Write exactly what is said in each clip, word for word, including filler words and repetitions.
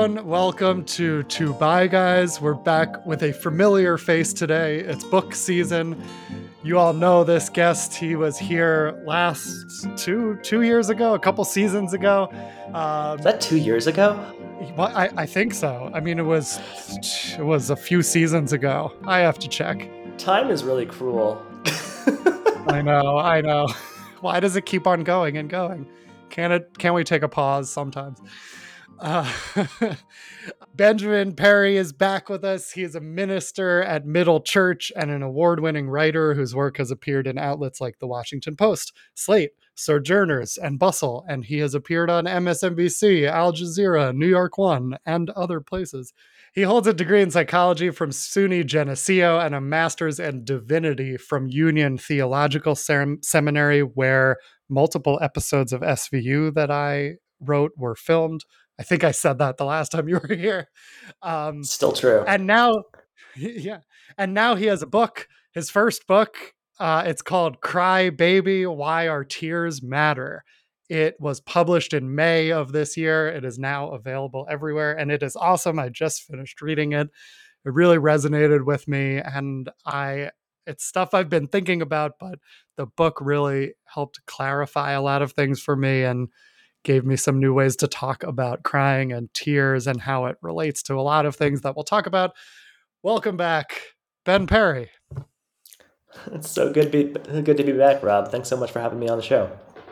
everyone. Welcome to Two Bye Guys. We're back with a familiar face today. It's book season. You all know this guest. He was here last two two years ago, a couple seasons ago. Um, Is that two years ago? Well, I, I think so. I mean, it was it was a few seasons ago. I have to check. Time is really cruel. I know, I know. Why does it keep on going and going? Can it? Can we take a pause sometimes? Uh, Benjamin Perry is back with us. He is a minister at Middle Church and an award-winning writer whose work has appeared in outlets like The Washington Post, Slate, Sojourners, and Bustle, and he has appeared on M S N B C, Al Jazeera, New York One, and other places. He holds a degree in psychology from SUNY Geneseo and a master's in divinity from Union Theological Sem- Seminary, where multiple episodes of S V U that I wrote were filmed. I think I said that the last time you were here. Um, Still true. And now, yeah. And now he has a book, his first book. Uh, it's called Cry Baby, Why Our Tears Matter. It was published in May of this year. It is now available everywhere. And it is awesome. I just finished reading it. It really resonated with me. And I, it's stuff I've been thinking about, but the book really helped clarify a lot of things for me and gave me some new ways to talk about crying and tears and how it relates to a lot of things that we'll talk about. Welcome back, Ben Perry. It's so good to be good to be back, Rob. Thanks so much for having me on the show.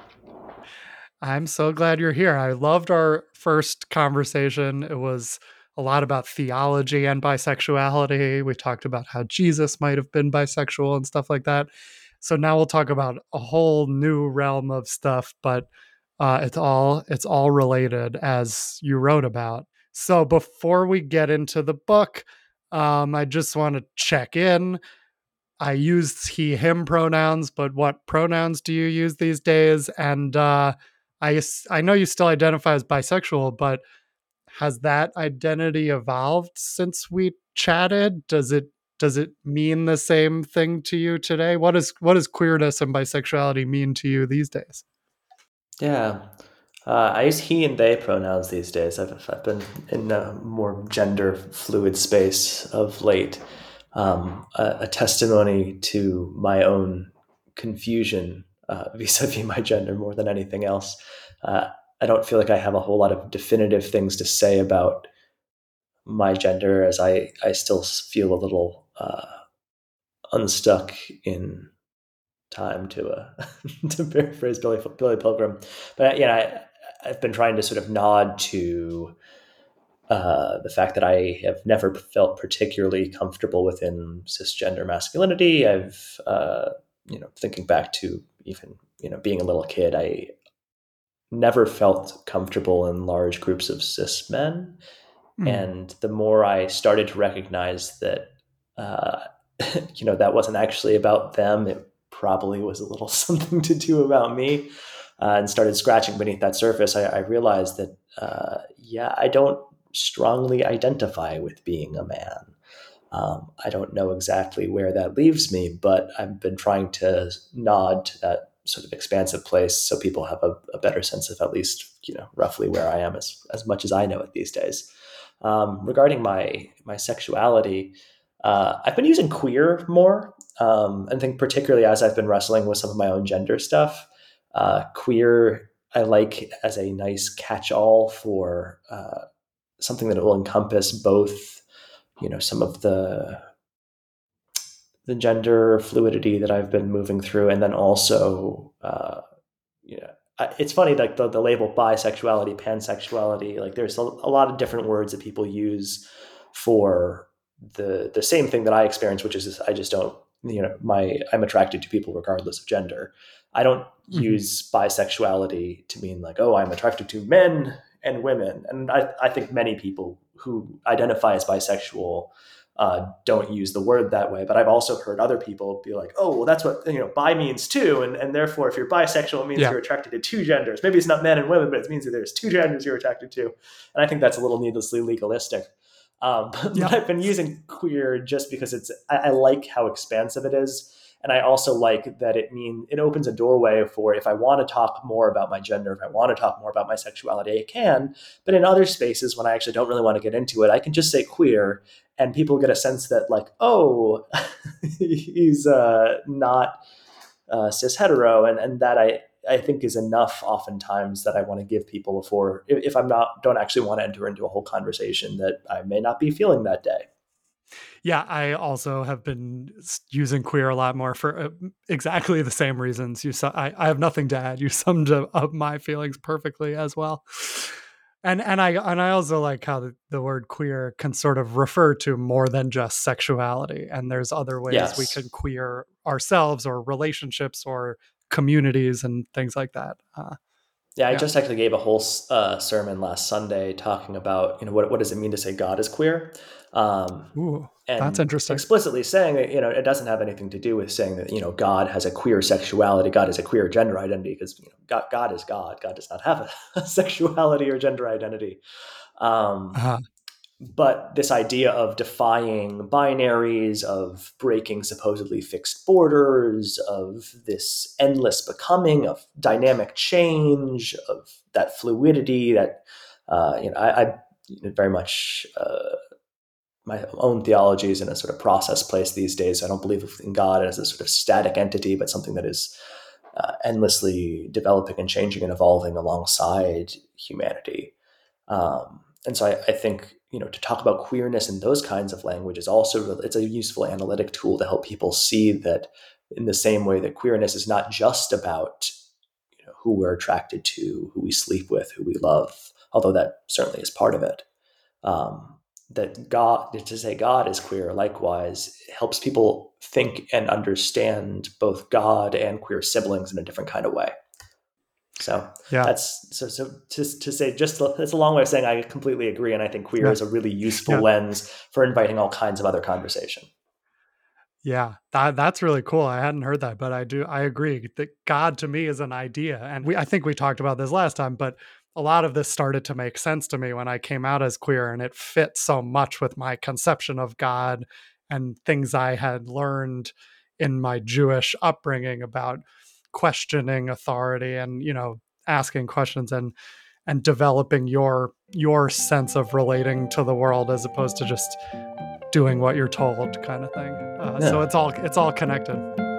I'm so glad you're here. I loved our first conversation. It was a lot about theology and bisexuality. We talked about how Jesus might have been bisexual and stuff like that. So now we'll talk about a whole new realm of stuff, but Uh, it's all it's all related, as you wrote about. So before we get into the book, um, I just want to check in. I used he, him pronouns, but what pronouns do you use these days? And uh, I I know you still identify as bisexual, but has that identity evolved since we chatted? Does it does it mean the same thing to you today? What is what does queerness and bisexuality mean to you these days? Yeah. Uh, I use he and they pronouns these days. I've, I've been in a more gender fluid space of late. Um, a, a testimony to my own confusion uh, vis-a-vis my gender more than anything else. Uh, I don't feel like I have a whole lot of definitive things to say about my gender, as I, I still feel a little uh, unstuck in time, to uh, to paraphrase Billy Billy Pilgrim. But you know, I, I've been trying to sort of nod to uh, the fact that I have never felt particularly comfortable within cisgender masculinity. I've uh, you know, thinking back to even you know being a little kid, I never felt comfortable in large groups of cis men. Mm. And the more I started to recognize that uh, you know that wasn't actually about them, it probably was a little something to do about me, uh, and started scratching beneath that surface, I, I realized that, uh, yeah, I don't strongly identify with being a man. Um, I don't know exactly where that leaves me, but I've been trying to nod to that sort of expansive place so people have a, a better sense of at least, you know, roughly where I am, as, as much as I know it these days. Um, regarding my, my sexuality, uh, I've been using queer more. Um, I think particularly as I've been wrestling with some of my own gender stuff, uh, queer I like as a nice catch-all for uh, something that will encompass both, you know, some of the the gender fluidity that I've been moving through, and then also, uh, you know, it's funny, like the, the label bisexuality, pansexuality, like there's a, a lot of different words that people use for the the same thing that I experience, which is I just don't, you know, my I'm attracted to people regardless of gender. I don't mm-hmm. use bisexuality to mean like, oh, I'm attracted to men and women. And I, I think many people who identify as bisexual uh, don't use the word that way. But I've also heard other people be like, oh, well, that's what, you know, bi means too. And, and therefore, if you're bisexual, it means yeah. you're attracted to two genders. Maybe it's not men and women, but it means that there's two genders you're attracted to. And I think that's a little needlessly legalistic. Um, but, yeah. but I've been using queer just because it's I, I like how expansive it is. And I also like that it mean it opens a doorway for, if I want to talk more about my gender, if I want to talk more about my sexuality, I can. But in other spaces, when I actually don't really want to get into it, I can just say queer, and people get a sense that, like, oh, he's uh, not uh, cis hetero, and and that I I think is enough oftentimes that I want to give people before, if, if I'm not don't actually want to enter into a whole conversation that I may not be feeling that day. Yeah, I also have been using queer a lot more for uh, exactly the same reasons. You, su- I, I have nothing to add. You summed up my feelings perfectly as well. And and I and I also like how the, the word queer can sort of refer to more than just sexuality. And there's other ways we can Yes. queer ourselves or relationships or communities and things like that. Uh, Yeah, I yeah. just actually gave a whole uh, sermon last Sunday talking about, you know, what what does it mean to say God is queer, um, Ooh, that's and interesting. explicitly saying that, you know, it doesn't have anything to do with saying that, you know, God has a queer sexuality, God has a queer gender identity, because, you know, God, God is God. God does not have a, a sexuality or gender identity. Um, Uh, but this idea of defying binaries, of breaking supposedly fixed borders, of this endless becoming, of dynamic change, of that fluidity, that uh, you know, I, I very much uh, my own theology is in a sort of process place these days. I don't believe in God as a sort of static entity, but something that is uh, endlessly developing and changing and evolving alongside humanity. Um, and so I, I think, you know, to talk about queerness in those kinds of language is also, it's a useful analytic tool to help people see that, in the same way that queerness is not just about, you know, who we're attracted to, who we sleep with, who we love, although that certainly is part of it. Um, that God, to say God is queer, likewise, helps people think and understand both God and queer siblings in a different kind of way. So yeah. that's so so to, to say, just that's a long way of saying I completely agree, and I think queer Yeah. is a really useful Yeah. lens for inviting all kinds of other conversation. Yeah, that that's really cool. I hadn't heard that, but I do I agree that God to me is an idea. And we I think we talked about this last time, but a lot of this started to make sense to me when I came out as queer, and it fit so much with my conception of God and things I had learned in my Jewish upbringing about questioning authority and, you know, asking questions and and developing your your sense of relating to the world as opposed to just doing what you're told kind of thing. Uh, so Yeah. it's all it's all connected.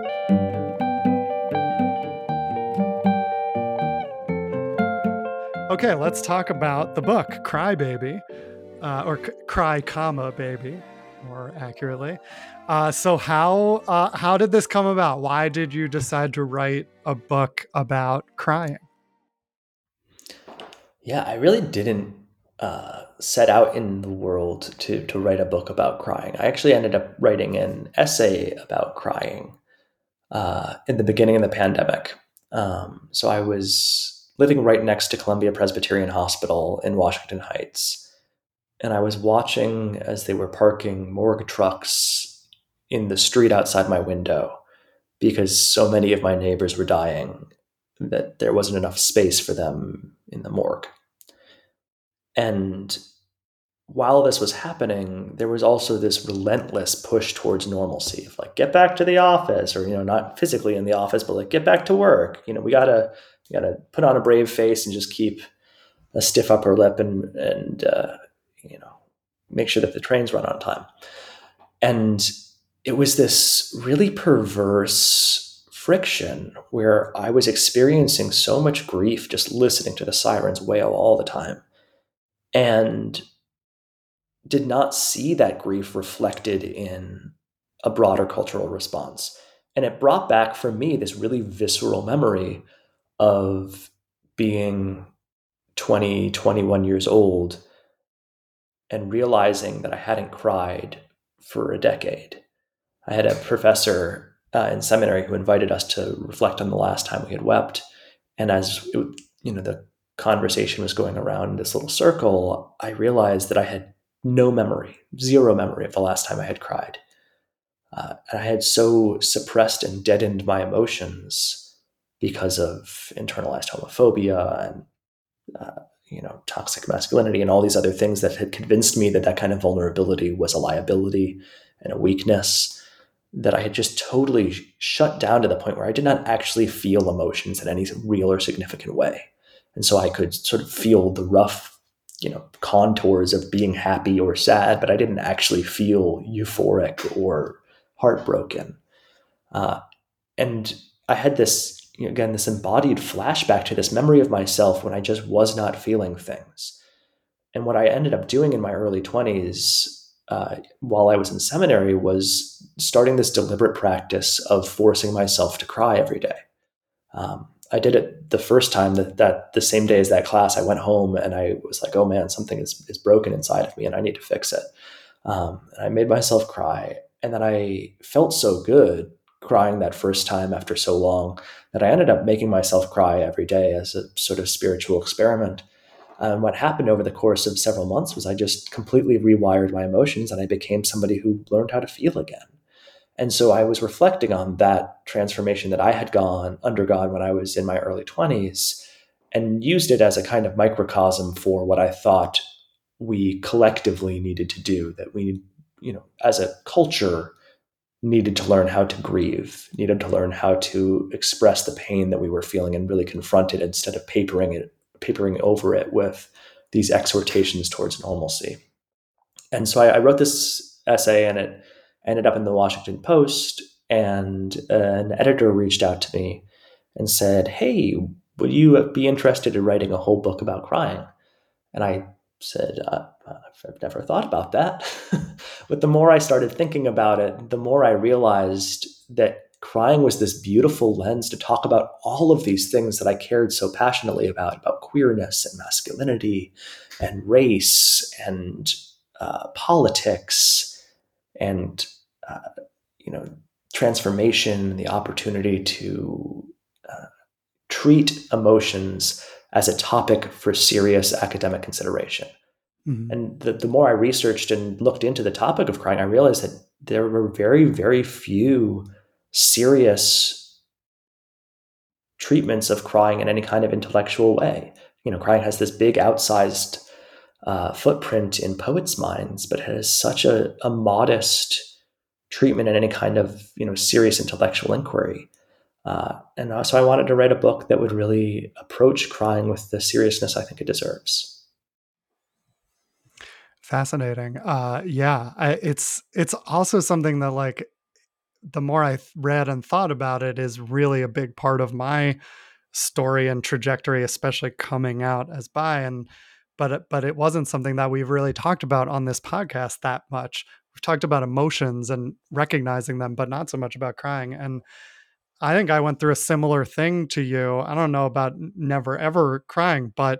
Okay, let's talk about the book Crybaby, uh, or C- Cry, comma baby, more accurately. Uh, so how uh, how did this come about? Why did you decide to write a book about crying? Yeah, I really didn't uh, set out in the world to to write a book about crying. I actually ended up writing an essay about crying uh, in the beginning of the pandemic. Um, so I was living right next to Columbia Presbyterian Hospital in Washington Heights, and I was watching as they were parking morgue trucks in the street outside my window, because so many of my neighbors were dying that there wasn't enough space for them in the morgue. And while this was happening, there was also this relentless push towards normalcy of, like, get back to the office, or, you know, not physically in the office, but like, get back to work. You know, we gotta, we gotta put on a brave face and just keep a stiff upper lip, and, and, uh, you know, make sure that the trains run on time. And it was this really perverse friction where I was experiencing so much grief just listening to the sirens wail all the time, and did not see that grief reflected in a broader cultural response. And it brought back for me this really visceral memory of being twenty, twenty-one years old and realizing that I hadn't cried for a decade. I had a professor uh, in seminary who invited us to reflect on the last time we had wept. And as it, you know, the conversation was going around in this little circle, I realized that I had no memory, zero memory of the last time I had cried. Uh, and I had so suppressed and deadened my emotions because of internalized homophobia and uh, you know, toxic masculinity and all these other things that had convinced me that that kind of vulnerability was a liability and a weakness, that I had just totally shut down to the point where I did not actually feel emotions in any real or significant way. And so I could sort of feel the rough, you know, contours of being happy or sad, but I didn't actually feel euphoric or heartbroken. Uh, and I had this, you know, again, this embodied flashback to this memory of myself when I just was not feeling things. And what I ended up doing in my early twenties, uh, while I was in seminary, was starting this deliberate practice of forcing myself to cry every day. Um, I did it the first time that, that the same day as that class, I went home and I was like, oh man, something is, is broken inside of me and I need to fix it. Um, and I made myself cry. And then I felt so good crying that first time after so long that I ended up making myself cry every day as a sort of spiritual experiment. And what happened over the course of several months was I just completely rewired my emotions and I became somebody who learned how to feel again. And so I was reflecting on that transformation that I had gone undergone when I was in my early twenties and used it as a kind of microcosm for what I thought we collectively needed to do, that we, you know, as a culture needed to learn how to grieve, needed to learn how to express the pain that we were feeling and really confront it instead of papering it, papering over it with these exhortations towards normalcy. And so I, I wrote this essay and it ended up in the Washington Post, and an editor reached out to me and said, hey, would you be interested in writing a whole book about crying? And I said, uh, I've never thought about that. But the more I started thinking about it, the more I realized that crying was this beautiful lens to talk about all of these things that I cared so passionately about, about queerness and masculinity and race and uh, politics and, uh, you know, transformation, the opportunity to uh, treat emotions as a topic for serious academic consideration. Mm-hmm. And the, the more I researched and looked into the topic of crying, I realized that there were very, very few serious treatments of crying in any kind of intellectual way. You know, crying has this big outsized uh, footprint in poets' minds, but has such a, a modest treatment in any kind of, you know, serious intellectual inquiry. Uh, and uh, so I wanted to write a book that would really approach crying with the seriousness I think it deserves. Fascinating. Uh, yeah, I, it's it's also something that, like, the more I th- read and thought about it, is really a big part of my story and trajectory, especially coming out as bi. And but it, but it wasn't something that we've really talked about on this podcast that much. We've talked about emotions and recognizing them, but not so much about crying. And I think I went through a similar thing to you. I don't know about n- never ever crying, but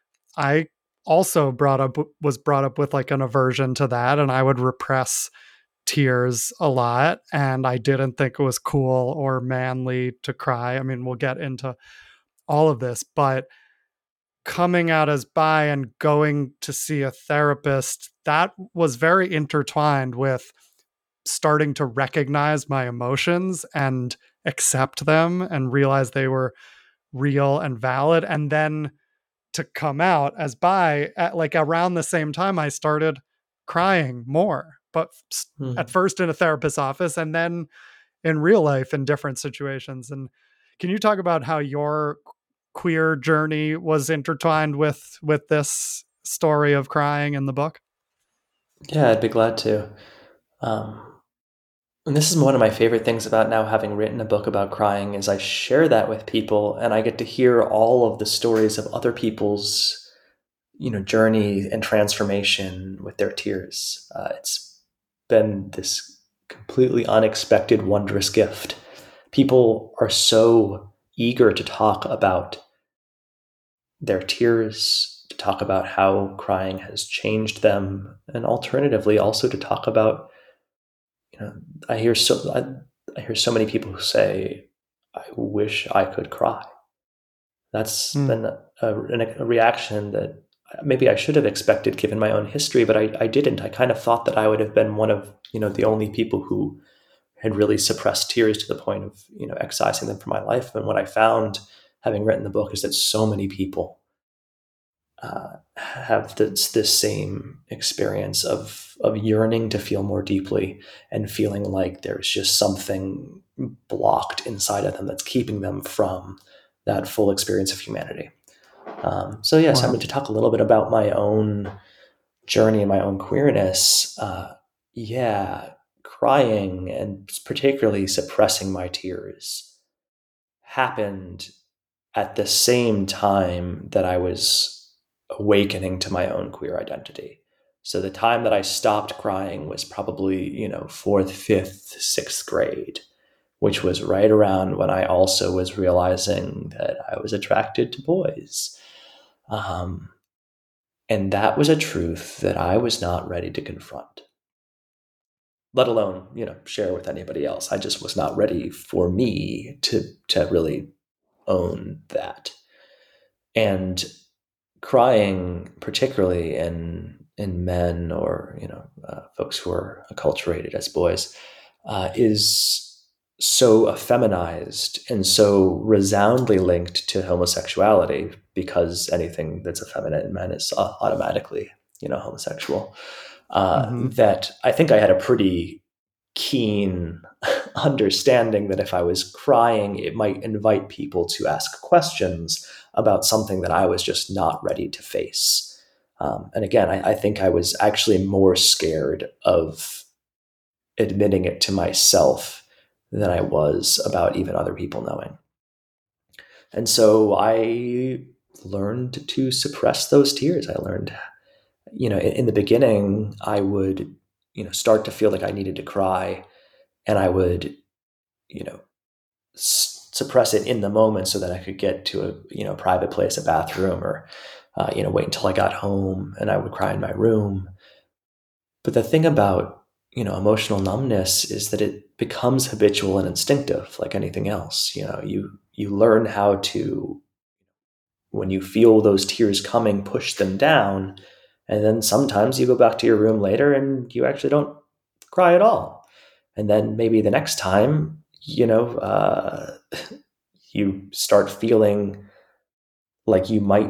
I also brought up was brought up with like an aversion to that, and I would repress tears a lot, and I didn't think it was cool or manly to cry. I mean, we'll get into all of this, but coming out as bi and going to see a therapist, that was very intertwined with starting to recognize my emotions and accept them and realize they were real and valid, and then to come out as bi at like around the same time I started crying more, but at Hmm. first in a therapist's office and then in real life in different situations. And can you talk about how your queer journey was intertwined with with this story of crying in the book? Yeah, I'd be glad to. Um, and this is one of my favorite things about now having written a book about crying is I share that with people and I get to hear all of the stories of other people's, you know, journey and transformation with their tears. Uh, it's been this completely unexpected, wondrous gift. People are so eager to talk about their tears, to talk about how crying has changed them, and alternatively, also to talk about, you know, I hear so I, I hear so many people who say, "I wish I could cry." That's Hmm. been a, a reaction that maybe I should have expected given my own history, but I, I didn't. I kind of thought that I would have been one of, you know, the only people who had really suppressed tears to the point of, you know, excising them from my life. And what I found having written the book is that so many people uh, have this, this same experience of, of yearning to feel more deeply and feeling like there's just something blocked inside of them that's keeping them from that full experience of humanity. Um, so, yes, I'm Wow. going to talk a little bit about my own journey and my own queerness. Uh, yeah, crying and particularly suppressing my tears happened at the same time that I was awakening to my own queer identity. So the time that I stopped crying was probably, you know, fourth, fifth, sixth grade, which was right around when I also was realizing that I was attracted to boys. Um, and that was a truth that I was not ready to confront, let alone, you know, share with anybody else. I just was not ready for me to to really own that. And crying, particularly in in men or, you know, uh, folks who are acculturated as boys, uh, is so effeminized and so resoundly linked to homosexuality, because anything that's effeminate in men is uh, automatically, you know, homosexual. Uh, Hmm. that I think I had a pretty keen understanding that if I was crying, it might invite people to ask questions about something that I was just not ready to face. Um, and again, I, I think I was actually more scared of admitting it to myself than I was about even other people knowing. And so I learned to suppress those tears. I learned, you know, in, in the beginning, I would, you know, start to feel like I needed to cry, and I would, you know, s- suppress it in the moment so that I could get to a, you know, private place, a bathroom, or, uh, you know, wait until I got home and I would cry in my room. But the thing about, you know, emotional numbness is that it becomes habitual and instinctive, like anything else. You know, you you learn how to, when you feel those tears coming, push them down, and then sometimes you go back to your room later and you actually don't cry at all. And then maybe the next time, you know, uh, you start feeling like you might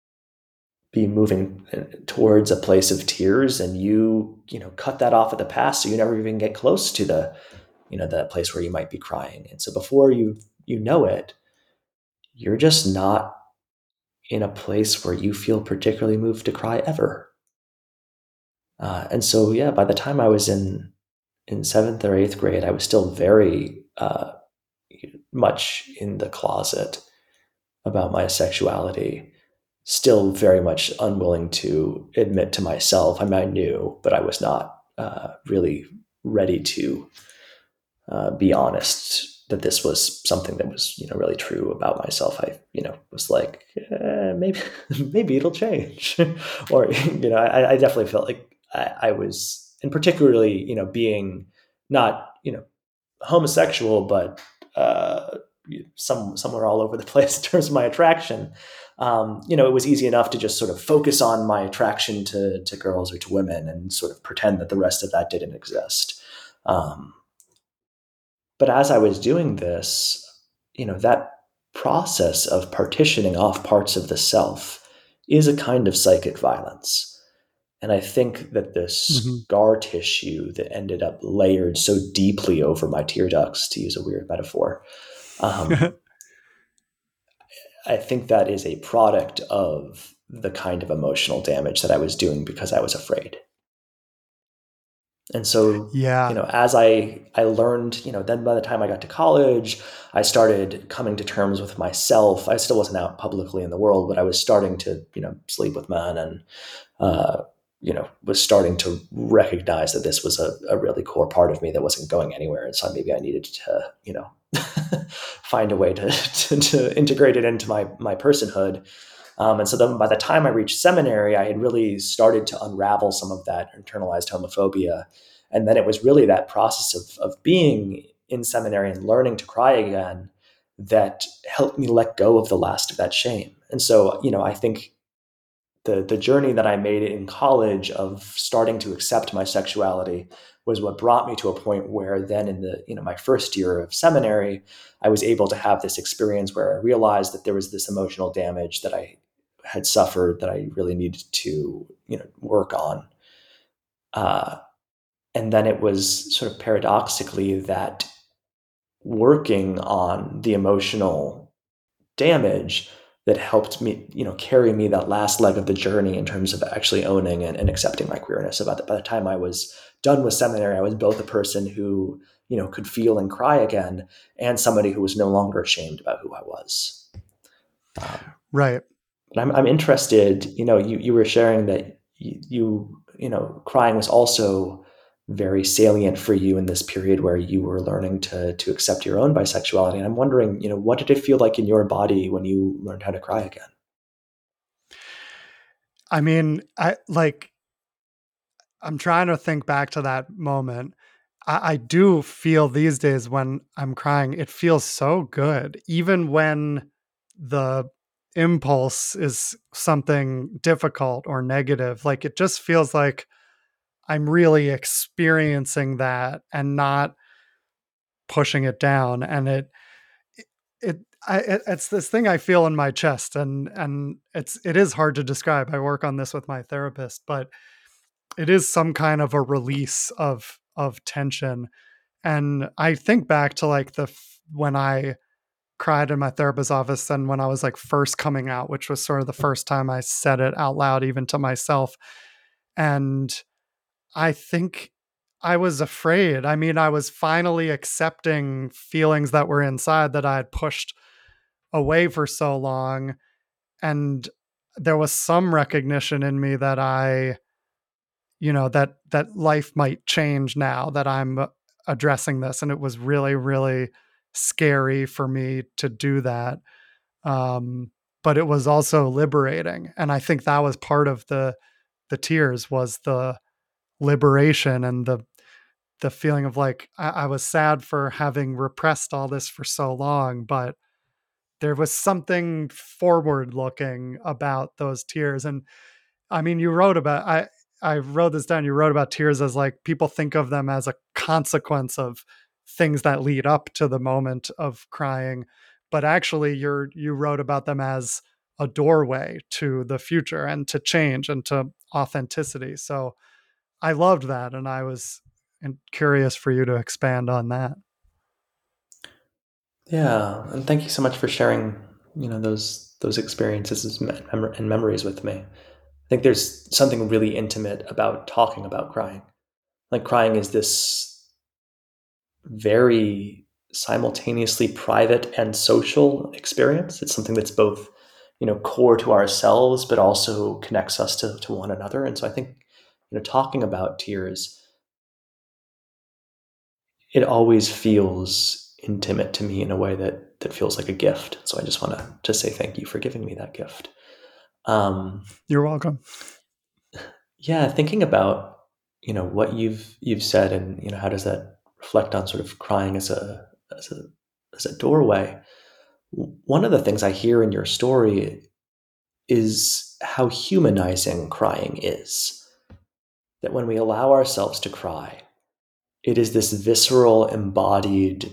be moving towards a place of tears, and you you know cut that off at the pass, so you never even get close to the, you know, that place where you might be crying. And so before you you know it, you're just not in a place where you feel particularly moved to cry ever. Uh, and so, yeah, by the time I was in in seventh or eighth grade, I was still very uh, much in the closet about my sexuality, still very much unwilling to admit to myself. I mean, I knew, but I was not uh, really ready to uh, be honest that this was something that was, you know, really true about myself. I, you know, was like, eh, maybe, maybe it'll change, or, you know, I, I definitely felt like I, I was, and particularly, you know, being not, you know, homosexual, but uh, some somewhere all over the place in terms of my attraction. Um, you know, it was easy enough to just sort of focus on my attraction to to girls or to women and sort of pretend that the rest of that didn't exist. Um, but as I was doing this, you know, that process of partitioning off parts of the self is a kind of psychic violence. And I think that the Hmm. scar tissue that ended up layered so deeply over my tear ducts, to use a weird metaphor, um, I think that is a product of the kind of emotional damage that I was doing because I was afraid. And so, you Yeah. know, as I I learned, you know, then by the time I got to college, I started coming to terms with myself. I still wasn't out publicly in the world, but I was starting to, you know, sleep with men, and uh, you know, was starting to recognize that this was a, a really core part of me that wasn't going anywhere. And so maybe I needed to, you know, find a way to, to, to integrate it into my, my personhood. Um, and so then by the time I reached seminary, I had really started to unravel some of that internalized homophobia. And then it was really that process of, of being in seminary and learning to cry again that helped me let go of the last of that shame. And so, you know, I think the the journey that I made in college of starting to accept my sexuality was what brought me to a point where then in the, you know, my first year of seminary, I was able to have this experience where I realized that there was this emotional damage that I had suffered that I really needed to, you know, work on. Uh, and then it was sort of paradoxically that working on the emotional damage that helped me, you know, carry me that last leg of the journey in terms of actually owning and, and accepting my queerness. So by the, by the time I was done with seminary, I was both a person who, you know, could feel and cry again, and somebody who was no longer ashamed about who I was. Um, Right. but I'm, I'm interested, you know, you, you were sharing that you, you, you know, crying was also very salient for you in this period where you were learning to to accept your own bisexuality. And I'm wondering, you know, what did it feel like in your body when you learned how to cry again? I mean, I like I'm trying to think back to that moment. I, I do feel these days when I'm crying, it feels so good. Even when the impulse is something difficult or negative, like it just feels like I'm really experiencing that and not pushing it down. And it, it, I, it, it's this thing I feel in my chest, and and it's it is hard to describe. I work on this with my therapist, but it is some kind of a release of of tension. And I think back to like the f- when I cried in my therapist's office and when I was like first coming out, which was sort of the first time I said it out loud even to myself. And I think I was afraid. I mean, I was finally accepting feelings that were inside that I had pushed away for so long, and there was some recognition in me that I you know, that that life might change now that I'm addressing this, and it was really, really scary for me to do that. Um, but it was also liberating, and I think that was part of the the tears was the liberation and the the feeling of like I, I was sad for having repressed all this for so long, but there was something forward looking about those tears. And I mean, you wrote about I I wrote this down. You wrote about tears as like people think of them as a consequence of things that lead up to the moment of crying, but actually you're you wrote about them as a doorway to the future and to change and to authenticity. So I loved that, and I was and curious for you to expand on that. Yeah, and thank you so much for sharing, you know, those those experiences and mem- and memories with me. I think there's something really intimate about talking about crying. Like crying is this very simultaneously private and social experience. It's something that's both, you know, core to ourselves, but also connects us to, to one another. And so I think, you know, talking about tears, it always feels intimate to me in a way that that feels like a gift. So I just want to to say thank you for giving me that gift. Um, You're welcome. yeah, thinking about, you know, what you've you've said, and you know, how does that reflect on sort of crying as a as a as a doorway. One of the things I hear in your story is how humanizing crying is. That when we allow ourselves to cry, it is this visceral, embodied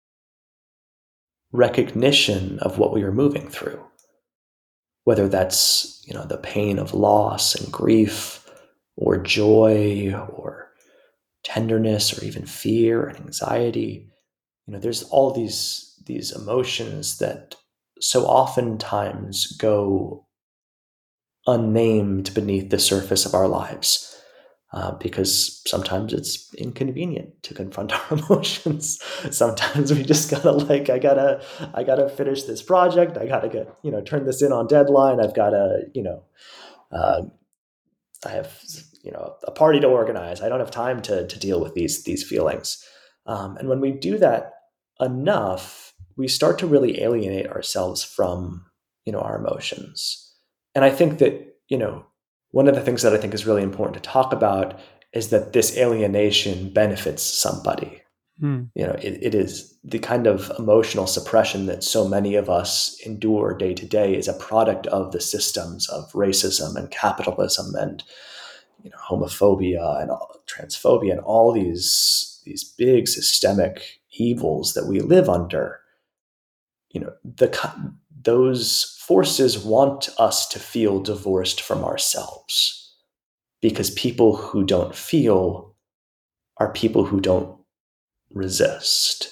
recognition of what we are moving through. Whether that's, you know, the pain of loss and grief, or joy, or tenderness, or even fear and anxiety. You know, there's all these these emotions that so oftentimes go unnamed beneath the surface of our lives, uh, because sometimes it's inconvenient to confront our emotions. Sometimes we just gotta like, I gotta, I gotta finish this project. I gotta get, you know, turn this in on deadline. I've gotta, you know, uh, I have, you know, a party to organize. I don't have time to to deal with these these feelings. Um, and when we do that enough, we start to really alienate ourselves from, you know, our emotions. And I think that, you know, one of the things that I think is really important to talk about is that this alienation benefits somebody. Hmm. You know, it, it is the kind of emotional suppression that so many of us endure day to day is a product of the systems of racism and capitalism and, you know, homophobia and transphobia and all these these big systemic evils that we live under. You know, the those forces want us to feel divorced from ourselves, because people who don't feel are people who don't resist.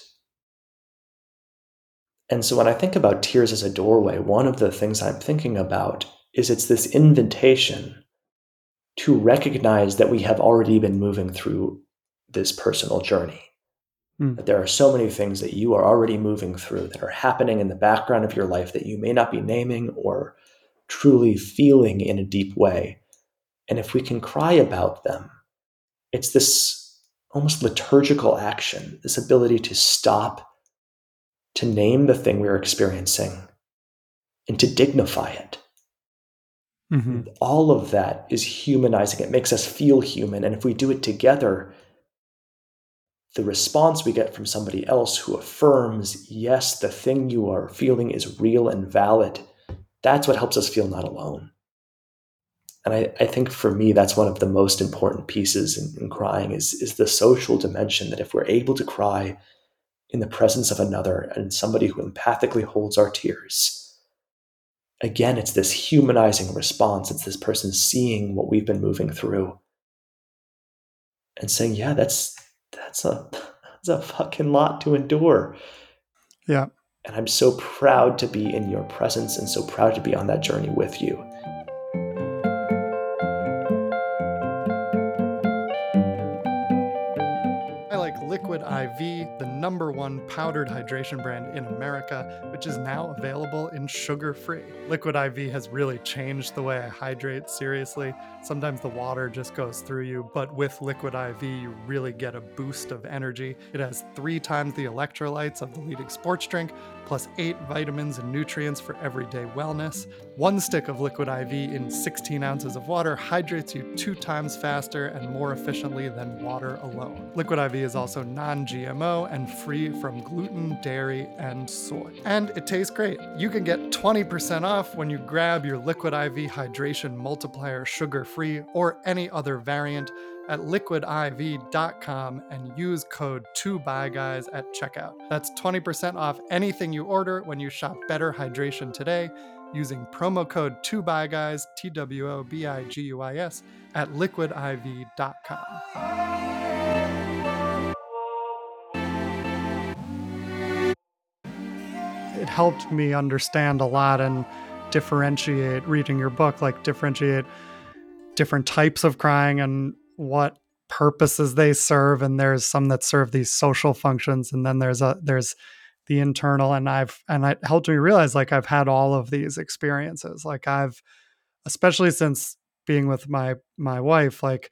And so when I think about tears as a doorway, one of the things I'm thinking about is it's this invitation to recognize that we have already been moving through this personal journey. Mm. That there are so many things that you are already moving through that are happening in the background of your life that you may not be naming or truly feeling in a deep way. And if we can cry about them, it's this almost liturgical action, this ability to stop, to name the thing we're experiencing, and to dignify it. Mm-hmm. All of that is humanizing. It makes us feel human. And if we do it together, the response we get from somebody else who affirms, yes, the thing you are feeling is real and valid, that's what helps us feel not alone. And I, I think for me, that's one of the most important pieces in, in crying is, is the social dimension, that if we're able to cry in the presence of another and somebody who empathically holds our tears, again, it's this humanizing response. It's this person seeing what we've been moving through and saying, yeah, that's that's a that's a fucking lot to endure. Yeah. And I'm so proud to be in your presence and so proud to be on that journey with you. I like Liquid I V, the number one powdered hydration brand in America, which is now available in sugar-free. Liquid I V has really changed the way I hydrate, seriously. Sometimes the water just goes through you, but with Liquid I V, you really get a boost of energy. It has three times the electrolytes of the leading sports drink, plus eight vitamins and nutrients for everyday wellness. One stick of Liquid I V in sixteen ounces of water hydrates you two times faster and more efficiently than water alone. Liquid I V is also non-G M O and free from gluten, dairy, and soy. And it tastes great. You can get twenty percent off when you grab your Liquid I V Hydration Multiplier sugar-free or any other variant at liquid I V dot com and use code two by guys at checkout. That's twenty percent off anything you order when you shop Better Hydration today using promo code two by guys, T W O B I G U I S, at liquid I V dot com. It helped me understand a lot and differentiate, reading your book, like differentiate different types of crying and what purposes they serve. And there's some that serve these social functions, and then there's a there's the internal. And I've and it helped me realize, like, I've had all of these experiences. Like, I've, especially since being with my my wife, like,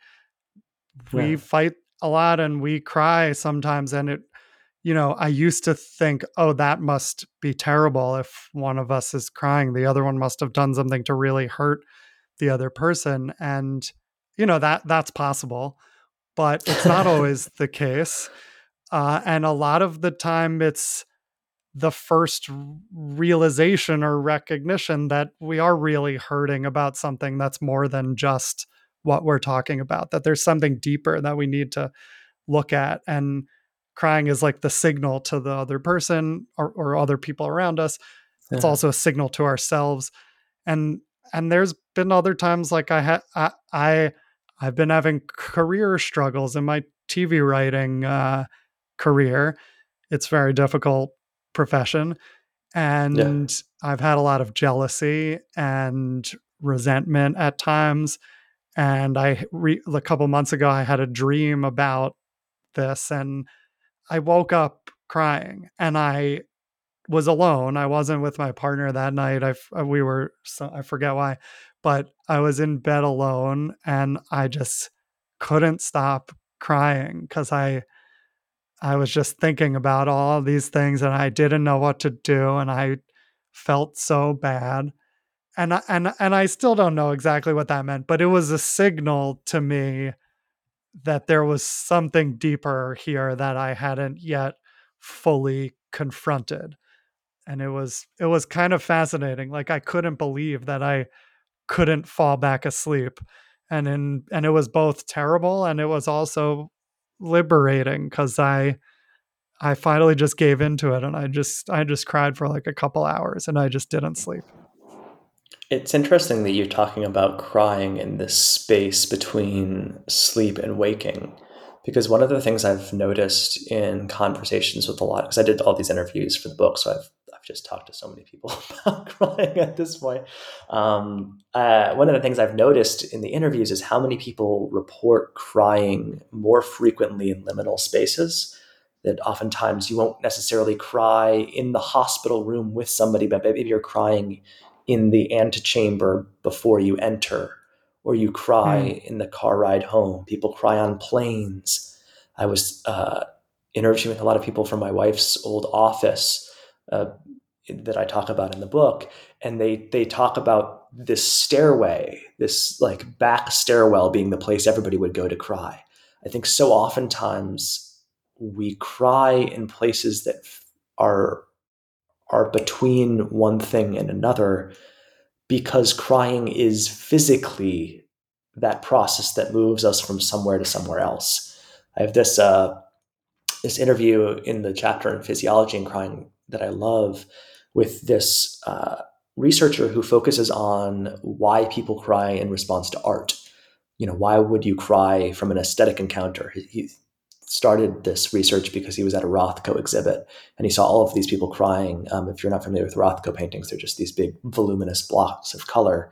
we Yeah. fight a lot and we cry sometimes. And it, you know, I used to think, oh, that must be terrible. If one of us is crying, the other one must have done something to really hurt the other person. And, you know, that that's possible, but it's not always the case. Uh, and a lot of the time it's the first realization or recognition that we are really hurting about something that's more than just what we're talking about, that there's something deeper that we need to look at. And crying is like the signal to the other person, or, or other people around us. It's Yeah. also a signal to ourselves. And and there's been other times, like, I had I, I I've been having career struggles in my T V writing uh, career. It's a very difficult profession, Yeah. and I've had a lot of jealousy and resentment at times. And I re- a couple months ago, I had a dream about this, and I woke up crying, and I was alone. I wasn't with my partner that night. I f- uh, we were so, I forget why, but I was in bed alone, and I just couldn't stop crying because I I was just thinking about all these things, and I didn't know what to do, and I felt so bad. And I, and and I still don't know exactly what that meant, but it was a signal to me that there was something deeper here that I hadn't yet fully confronted. And it was it was kind of fascinating. Like, I couldn't believe that I couldn't fall back asleep. And in and it was both terrible, and it was also liberating, cuz I I finally just gave into it, and I just I just cried for like a couple hours, and I just didn't sleep. It's interesting that you're talking about crying in this space between sleep and waking, because one of the things I've noticed in conversations with a lot, because I did all these interviews for the book, so I've I've just talked to so many people about crying at this point. Um, uh, one of the things I've noticed in the interviews is how many people report crying more frequently in liminal spaces. That oftentimes you won't necessarily cry in the hospital room with somebody, but maybe you're crying in the antechamber before you enter, or you Mm, cry in the car ride home. People cry on planes. I was uh, interviewing a lot of people from my wife's old office uh, that I talk about in the book, and they they talk about this stairway, this like back stairwell being the place everybody would go to cry. I think so oftentimes we cry in places that are are between one thing and another, because crying is physically that process that moves us from somewhere to somewhere else. I have this uh, this interview in the chapter on physiology and crying that I love with this uh, researcher who focuses on why people cry in response to art. You know, why would you cry from an aesthetic encounter? He, he started this research because he was at a Rothko exhibit and he saw all of these people crying. Um, if you're not familiar with Rothko paintings, they're just these big voluminous blocks of color.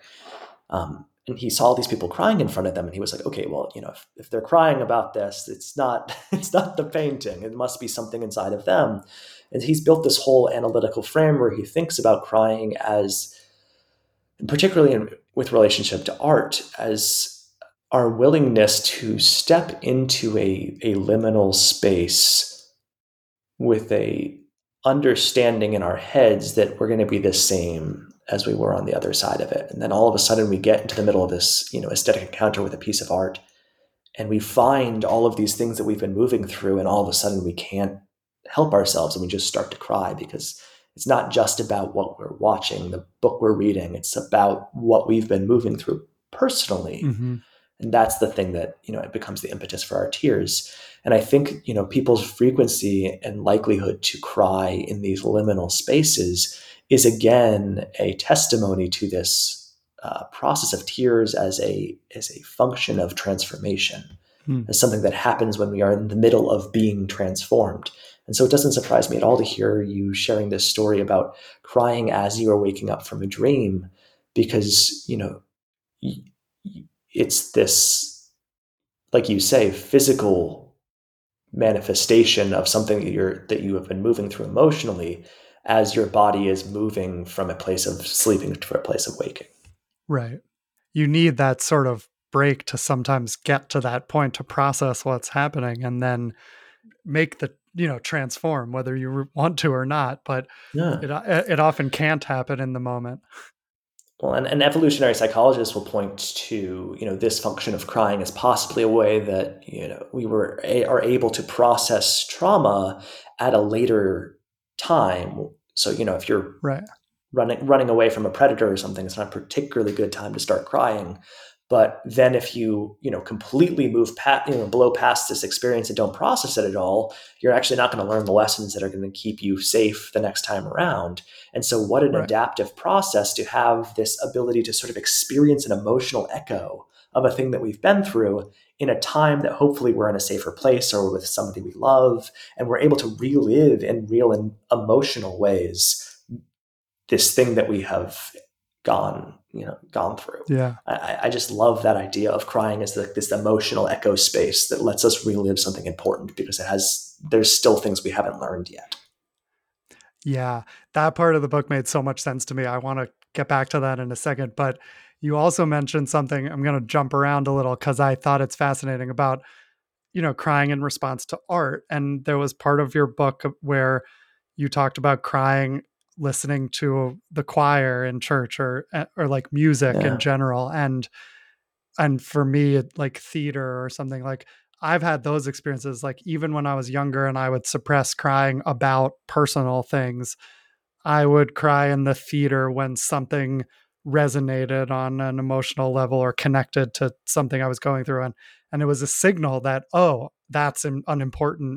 Um, and he saw these people crying in front of them, and he was like, "Okay, well, you know, if, if they're crying about this, it's not it's not the painting. It must be something inside of them." And he's built this whole analytical frame where he thinks about crying as, particularly in, with relationship to art, as our willingness to step into a, a liminal space with a understanding in our heads that we're going to be the same as we were on the other side of it. And then all of a sudden we get into the middle of this, you know, aesthetic encounter with a piece of art, and we find all of these things that we've been moving through, and all of a sudden we can't help ourselves and we just start to cry, because it's not just about what we're watching, the book we're reading, it's about what we've been moving through personally. hmm And that's the thing that, you know, it becomes the impetus for our tears. And I think, you know, people's frequency and likelihood to cry in these liminal spaces is again a testimony to this uh, process of tears as a as a function of transformation, mm, as something that happens when we are in the middle of being transformed. And so it doesn't surprise me at all to hear you sharing this story about crying as you are waking up from a dream, because, you know, it's this, like you say, physical manifestation of something that you're that you have been moving through emotionally as your body is moving from a place of sleeping to a place of waking. right. You need that sort of break to sometimes get to that point to process what's happening, and then make the you know transform whether you want to or not. But Yeah. it it often can't happen in the moment. Well, and, and evolutionary psychologists will point to, you know, this function of crying as possibly a way that, you know, we were a, are able to process trauma at a later time. So, you know, if you're Right. running running away from a predator or something, it's not a particularly good time to start crying. But then if you, you know, completely move past, you know, blow past this experience and don't process it at all, you're actually not going to learn the lessons that are going to keep you safe the next time around. And so what an Right. adaptive process to have this ability to sort of experience an emotional echo of a thing that we've been through in a time that hopefully we're in a safer place or with somebody we love, and we're able to relive in real and emotional ways this thing that we have gone, you know, gone through. Yeah. I, I just love that idea of crying as like this emotional echo space that lets us relive something important, because it has, there's still things we haven't learned yet. Yeah. That part of the book made so much sense to me. I want to get back to that in a second, but you also mentioned something. I'm going to jump around a little because I thought it's fascinating about you know crying in response to art. And there was part of your book where you talked about crying listening to the choir in church, or eh, or like music in Yeah. general. and and for me it, like theater or something, like I've had those experiences, like even when I was younger and I would suppress crying about personal things, I would cry in the theater when something resonated on an emotional level or connected to something I was going through. And and it was a signal that, oh, that's an unimportant.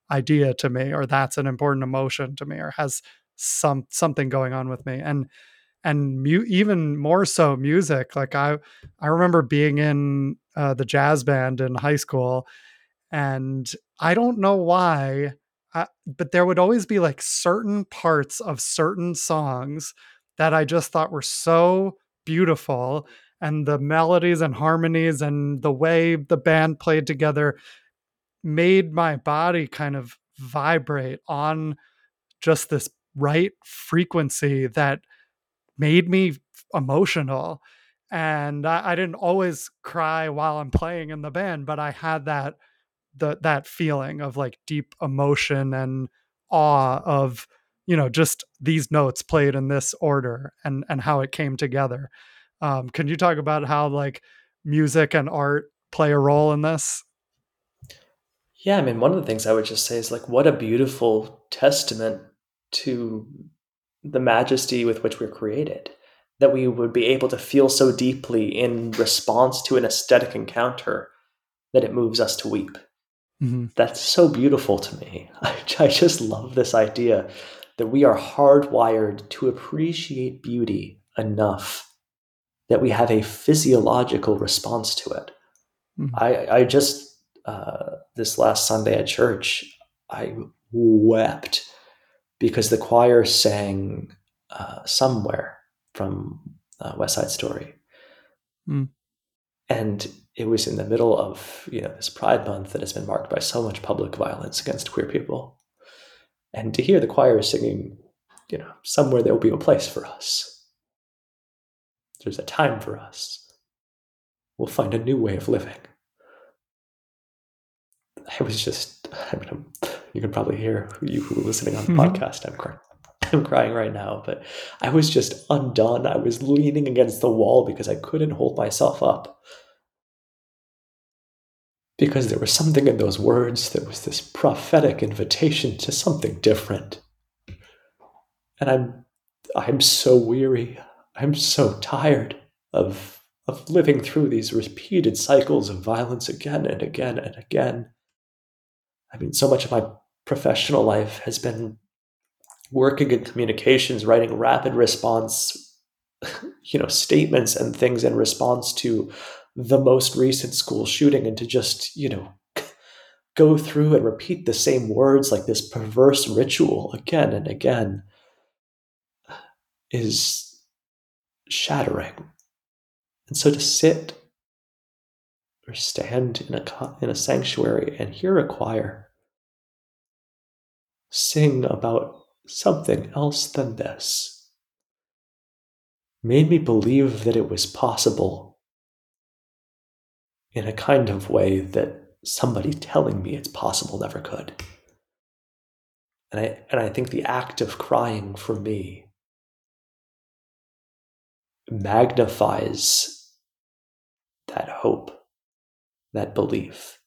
idea to me, or that's an important emotion to me, or has some something going on with me. And and mu- even more so music. Like I I remember being in uh, the jazz band in high school, and I don't know why, I, but there would always be like certain parts of certain songs that I just thought were so beautiful, and the melodies and harmonies and the way the band played together made my body kind of vibrate on just this right frequency that made me emotional. And I, I didn't always cry while I'm playing in the band, but I had that the that feeling of like deep emotion and awe of, you know, just these notes played in this order, and and how it came together. Um, can you talk about how like music and art play a role in this? Yeah, I mean, one of the things I would just say is like, what a beautiful testament to the majesty with which we're created, that we would be able to feel so deeply in response to an aesthetic encounter that it moves us to weep. Mhm. That's so beautiful to me. I, I just love this idea that we are hardwired to appreciate beauty enough that we have a physiological response to it. Mhm. I, I just, uh, this last Sunday at church, I wept because the choir sang uh, Somewhere from uh, West Side Story. Mm. And it was in the middle of, you know, this Pride Month that has been marked by so much public violence against queer people. And to hear the choir singing, you know, somewhere there will be a place for us. There's a time for us. We'll find a new way of living. I was just, I mean, I'm, you can probably hear you who are listening on the podcast. I'm crying. I'm crying right now, but I was just undone. I was leaning against the wall because I couldn't hold myself up. Because there was something in those words. There was this prophetic invitation to something different. And I'm I'm so weary. I'm so tired of of living through these repeated cycles of violence again and again and again. I mean, so much of my professional life has been working in communications, writing rapid response, you know, statements and things in response to the most recent school shooting, and to just, you know, go through and repeat the same words like this perverse ritual again and again is shattering. And so to sit or stand in a in a sanctuary and hear a choir sing about something else than this made me believe that it was possible in a kind of way that somebody telling me it's possible never could. And I and I think the act of crying for me magnifies that hope, that belief.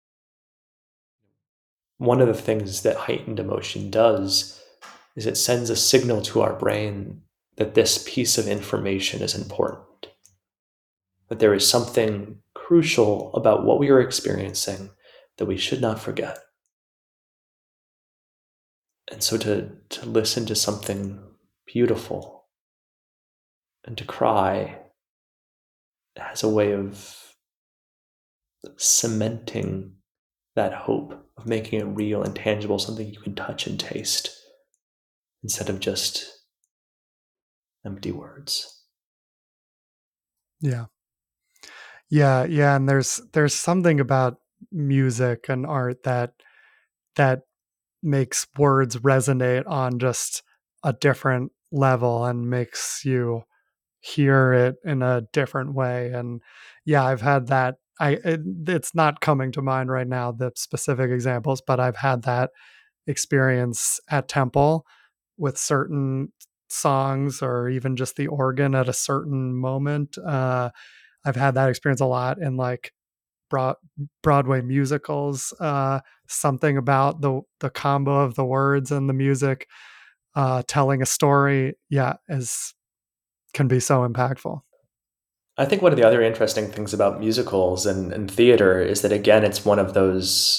One of the things that heightened emotion does is it sends a signal to our brain that this piece of information is important, that there is something crucial about what we are experiencing that we should not forget. And so to, to listen to something beautiful and to cry has a way of cementing that hope, of making it real and tangible, something you can touch and taste instead of just empty words. Yeah. Yeah, yeah, and there's there's something about music and art that that makes words resonate on just a different level and makes you hear it in a different way. And yeah, I've had that. I it, it's not coming to mind right now the specific examples, but I've had that experience at temple with certain songs, or even just the organ at a certain moment. Uh, I've had that experience a lot in like broad, Broadway musicals. Uh, something about the the combo of the words and the music uh, telling a story, yeah, is can be so impactful. I think one of the other interesting things about musicals and, and theater is that, again, it's one of those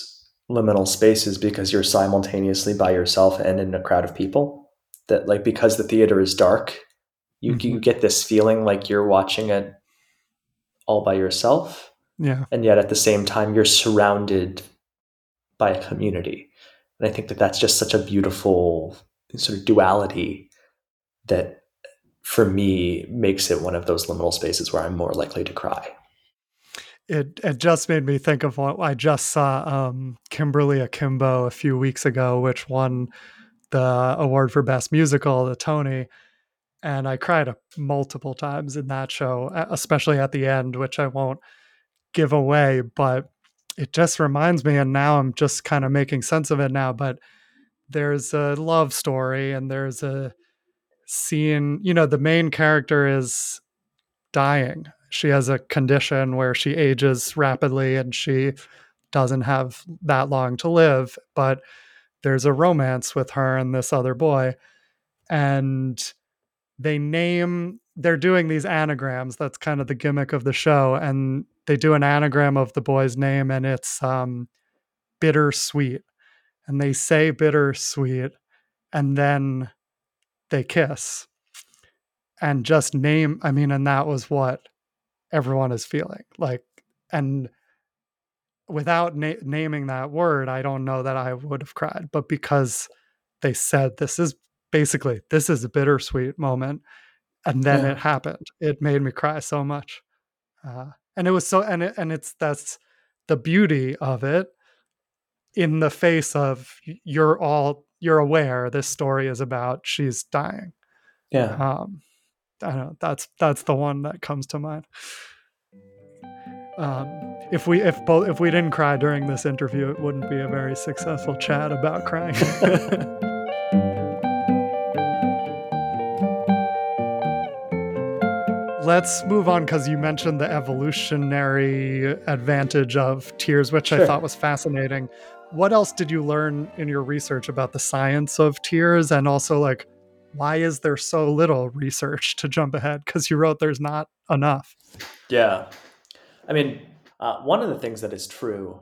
liminal spaces because you're simultaneously by yourself and in a crowd of people. That like because the theater is dark, you Hmm. you get this feeling like you're watching it all by yourself, Yeah. and yet at the same time you're surrounded by a community. And I think that that's just such a beautiful sort of duality that for me makes it one of those liminal spaces where I'm more likely to cry. It it just made me think of what I just saw, um, Kimberly Akimbo a few weeks ago, which won the award for best musical, the Tony, and I cried a multiple times in that show, e especially at the end, which I won't give away, but it just reminds me, and now I'm just kinda making sense of it now, but there's a love story and there's a scene, you know, the main character is dying. She has a condition where she ages rapidly and she doesn't have that long to live, but there's a romance with her and this other boy. And they name, they're doing these anagrams. That's kind of the gimmick of the show. And they do an anagram of the boy's name and it's um, bittersweet. And they say bittersweet and then they kiss and just name, I mean, and that was what everyone is feeling like. And without na- naming that word, I don't know that I would have cried. But because they said this is basically this is a bittersweet moment, and then Yeah. it happened, it made me cry so much. Uh, and it was so, and it, and it's that's the beauty of it in the face of you're all you're aware this story is about she's dying. Yeah. Um, I don't know. That's that's the one that comes to mind. Um, if we if both if we didn't cry during this interview, it wouldn't be a very successful chat about crying. Let's move on because you mentioned the evolutionary advantage of tears, which I thought Sure. was fascinating. What else did you learn in your research about the science of tears, and also like why is there so little research, to jump ahead because you wrote there's not enough? Yeah. I mean, uh, one of the things that is true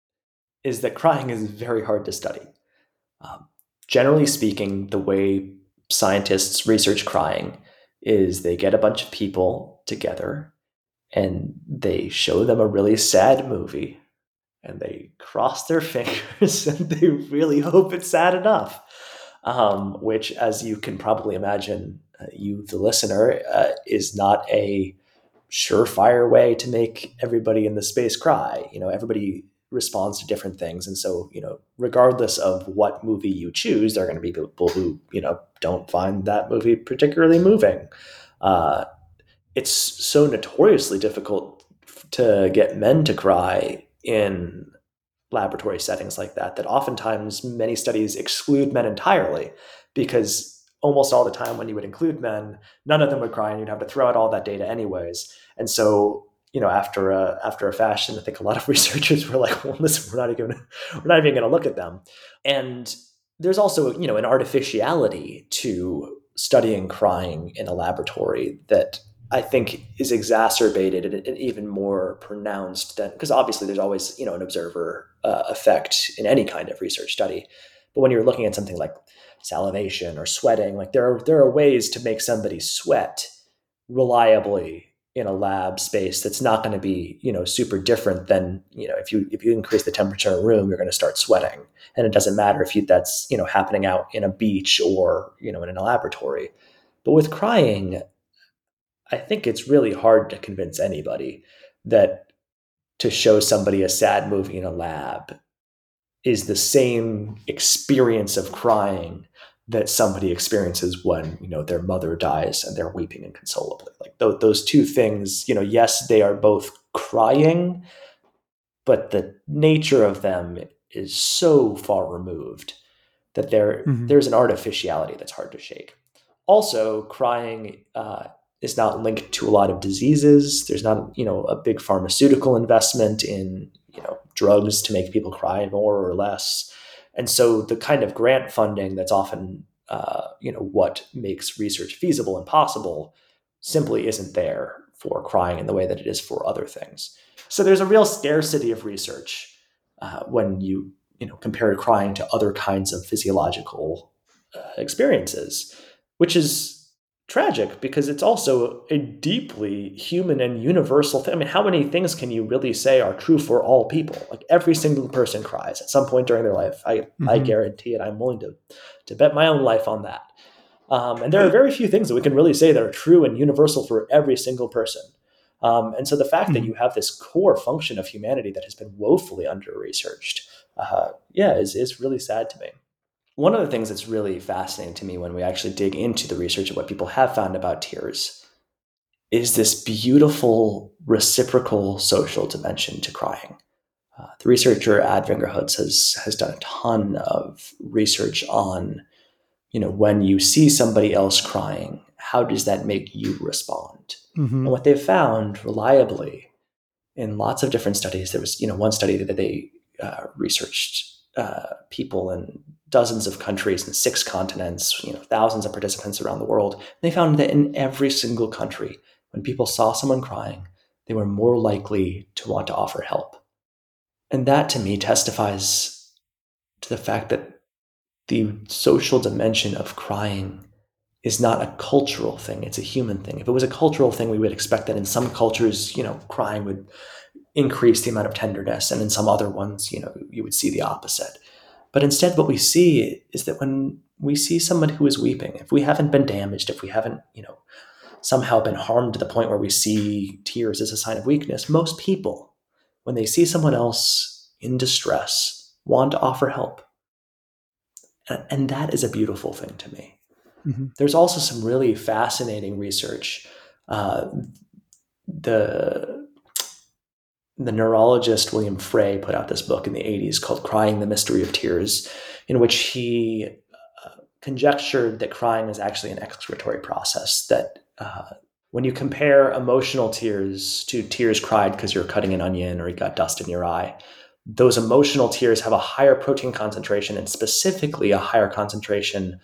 is that crying is very hard to study. Um, Generally speaking, the way scientists research crying is they get a bunch of people together and they show them a really sad movie and they cross their fingers and they really hope it's sad enough. Um, which, as you can probably imagine, uh, you, the listener, uh, is not a surefire way to make everybody in the space cry. You know, everybody responds to different things. And so, you know, regardless of what movie you choose, there are going to be people who, you know, don't find that movie particularly moving. Uh, it's so notoriously difficult to get men to cry in laboratory settings like that that oftentimes many studies exclude men entirely because almost all the time when you would include men, none of them would cry and you'd have to throw out all that data anyways. And so, you know, after a after a fashion, I think a lot of researchers were like, well, listen, we're not even we're not even going to look at them. And there's also, you know, an artificiality to studying crying in a laboratory that I think is exacerbated and, and even more pronounced than because obviously there's always, you know, an observer uh, effect in any kind of research study. But when you're looking at something like salivation or sweating, like there are there are ways to make somebody sweat reliably in a lab space that's not going to be, you know, super different than, you know, if you if you increase the temperature in a room, you're going to start sweating. And it doesn't matter if you, that's, you know, happening out in a beach or, you know, in a laboratory. But with crying, I think it's really hard to convince anybody that to show somebody a sad movie in a lab is the same experience of crying that somebody experiences when, you know, their mother dies and they're weeping inconsolably. Like th- those two things, you know, yes, they are both crying, but the nature of them is so far removed that there Mhm. there's an artificiality that's hard to shake. Also, crying uh, is not linked to a lot of diseases. There's not, you know, a big pharmaceutical investment in, you know, drugs to make people cry more or less. And so the kind of grant funding that's often, uh, you know, what makes research feasible and possible simply isn't there for crying in the way that it is for other things. So there's a real scarcity of research uh, when you you know, compared crying to other kinds of physiological uh, experiences, which is tragic because it's also a deeply human and universal thing. I mean, how many things can you really say are true for all people? Like every single person cries at some point during their life. I, I Hmm. guarantee it. I'm willing to, to bet my own life on that. Um, and there are very few things that we can really say that are true and universal for every single person. Um, and so the fact that Hmm. you have this core function of humanity that has been woefully under-researched, uh, yeah, is, is really sad to me. One of the things that's really fascinating to me when we actually dig into the research of what people have found about tears is this beautiful reciprocal social dimension to crying. Uh, the researcher Ad Vingerhoods has has done a ton of research on, you know, when you see somebody else crying, how does that make you respond? Hmm. And what they've found reliably in lots of different studies, there was, you know, one study that they uh, researched uh, people in dozens of countries and six continents, you know, thousands of participants around the world. They found that in every single country, when people saw someone crying, they were more likely to want to offer help. And that to me testifies to the fact that the social dimension of crying is not a cultural thing, it's a human thing. If it was a cultural thing, we would expect that in some cultures, you know, crying would increase the amount of tenderness, and in some other ones, you know, you would see the opposite. But instead, what we see is that when we see someone who is weeping, if we haven't been damaged, if we haven't, you know, somehow been harmed to the point where we see tears as a sign of weakness, most people, when they see someone else in distress, want to offer help. And that is a beautiful thing to me. Hmm. There's also some really fascinating research. Uh, the the neurologist William Frey put out this book in the eighties called Crying: The Mystery of Tears, in which he uh, conjectured that crying is actually an excretory process, that uh, when you compare emotional tears to tears cried because you're cutting an onion or you got dust in your eye, those emotional tears have a higher protein concentration and specifically a higher concentration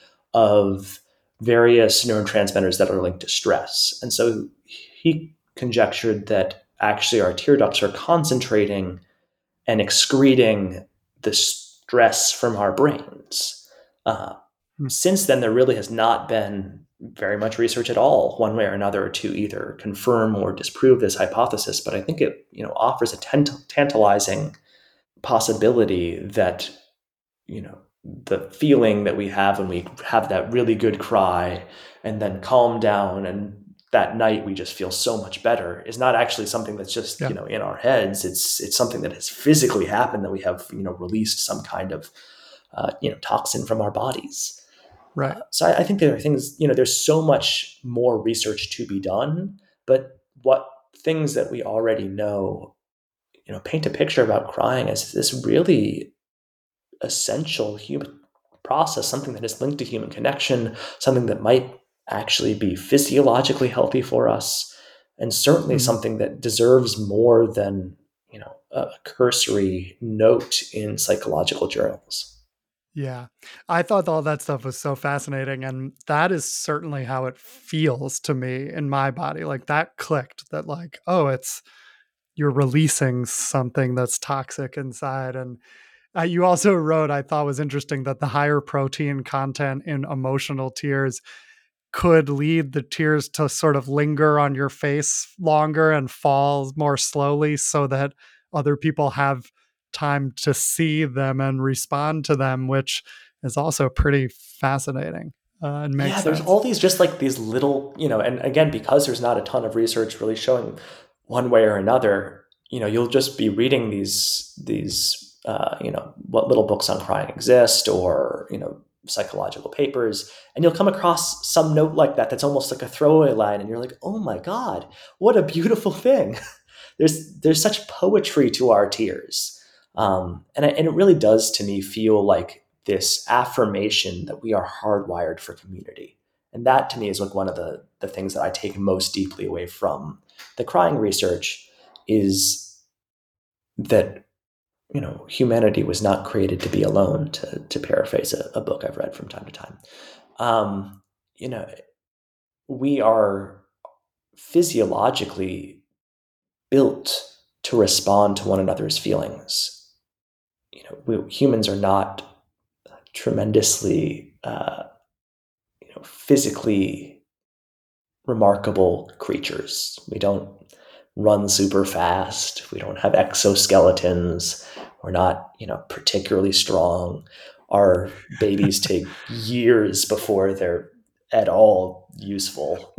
of various neurotransmitters that are linked to stress. And so he conjectured that actually our tear ducts are concentrating and excreting the stress from our brains. Uh, since then, there really has not been very much research at all, one way or another, to either confirm or disprove this hypothesis. But I think it, you know, offers a tent- tantalizing possibility that, you know, the feeling that we have when we have that really good cry and then calm down, and that night we just feel so much better, is not actually something that's just, Yeah. you know, in our heads. It's it's something that has physically happened, that we have, you know, released some kind of uh, you know, toxin from our bodies. Uh, Right. so I, I think there are things, you know, there's so much more research to be done, but what things that we already know, you know, paint a picture about crying as this really essential human process, something that is linked to human connection, something that might actually be physiologically healthy for us, and certainly Hmm. something that deserves more than, you know, a cursory note in psychological journals. Yeah. I thought all that stuff was so fascinating. And that is certainly how it feels to me in my body. Like that clicked that, like, oh, it's you're releasing something that's toxic inside. And uh, you also wrote, I thought was interesting, that the higher protein content in emotional tears could lead the tears to sort of linger on your face longer and fall more slowly so that other people have time to see them and respond to them, which is also pretty fascinating uh, and Yeah, makes there's sense. all these just like these little, you know, and again, because there's not a ton of research really showing one way or another, you know, you'll just be reading these these uh, you know, what little books on crying exist, or, you know, psychological papers, and you'll come across some note like that that's almost like a throwaway line, and you're like, oh my God, what a beautiful thing. there's there's such poetry to our tears. Um, and, I, and it really does to me feel like this affirmation that we are hardwired for community. And that to me is like one of the, the things that I take most deeply away from the crying research, is that, you know, humanity was not created to be alone, to, to paraphrase a, a book I've read from time to time. Um, you know, we are physiologically built to respond to one another's feelings. you know, we, humans are not tremendously, uh, you know, physically remarkable creatures. We don't run super fast. We don't have exoskeletons. We're not, you know, particularly strong. Our babies take years before they're at all useful.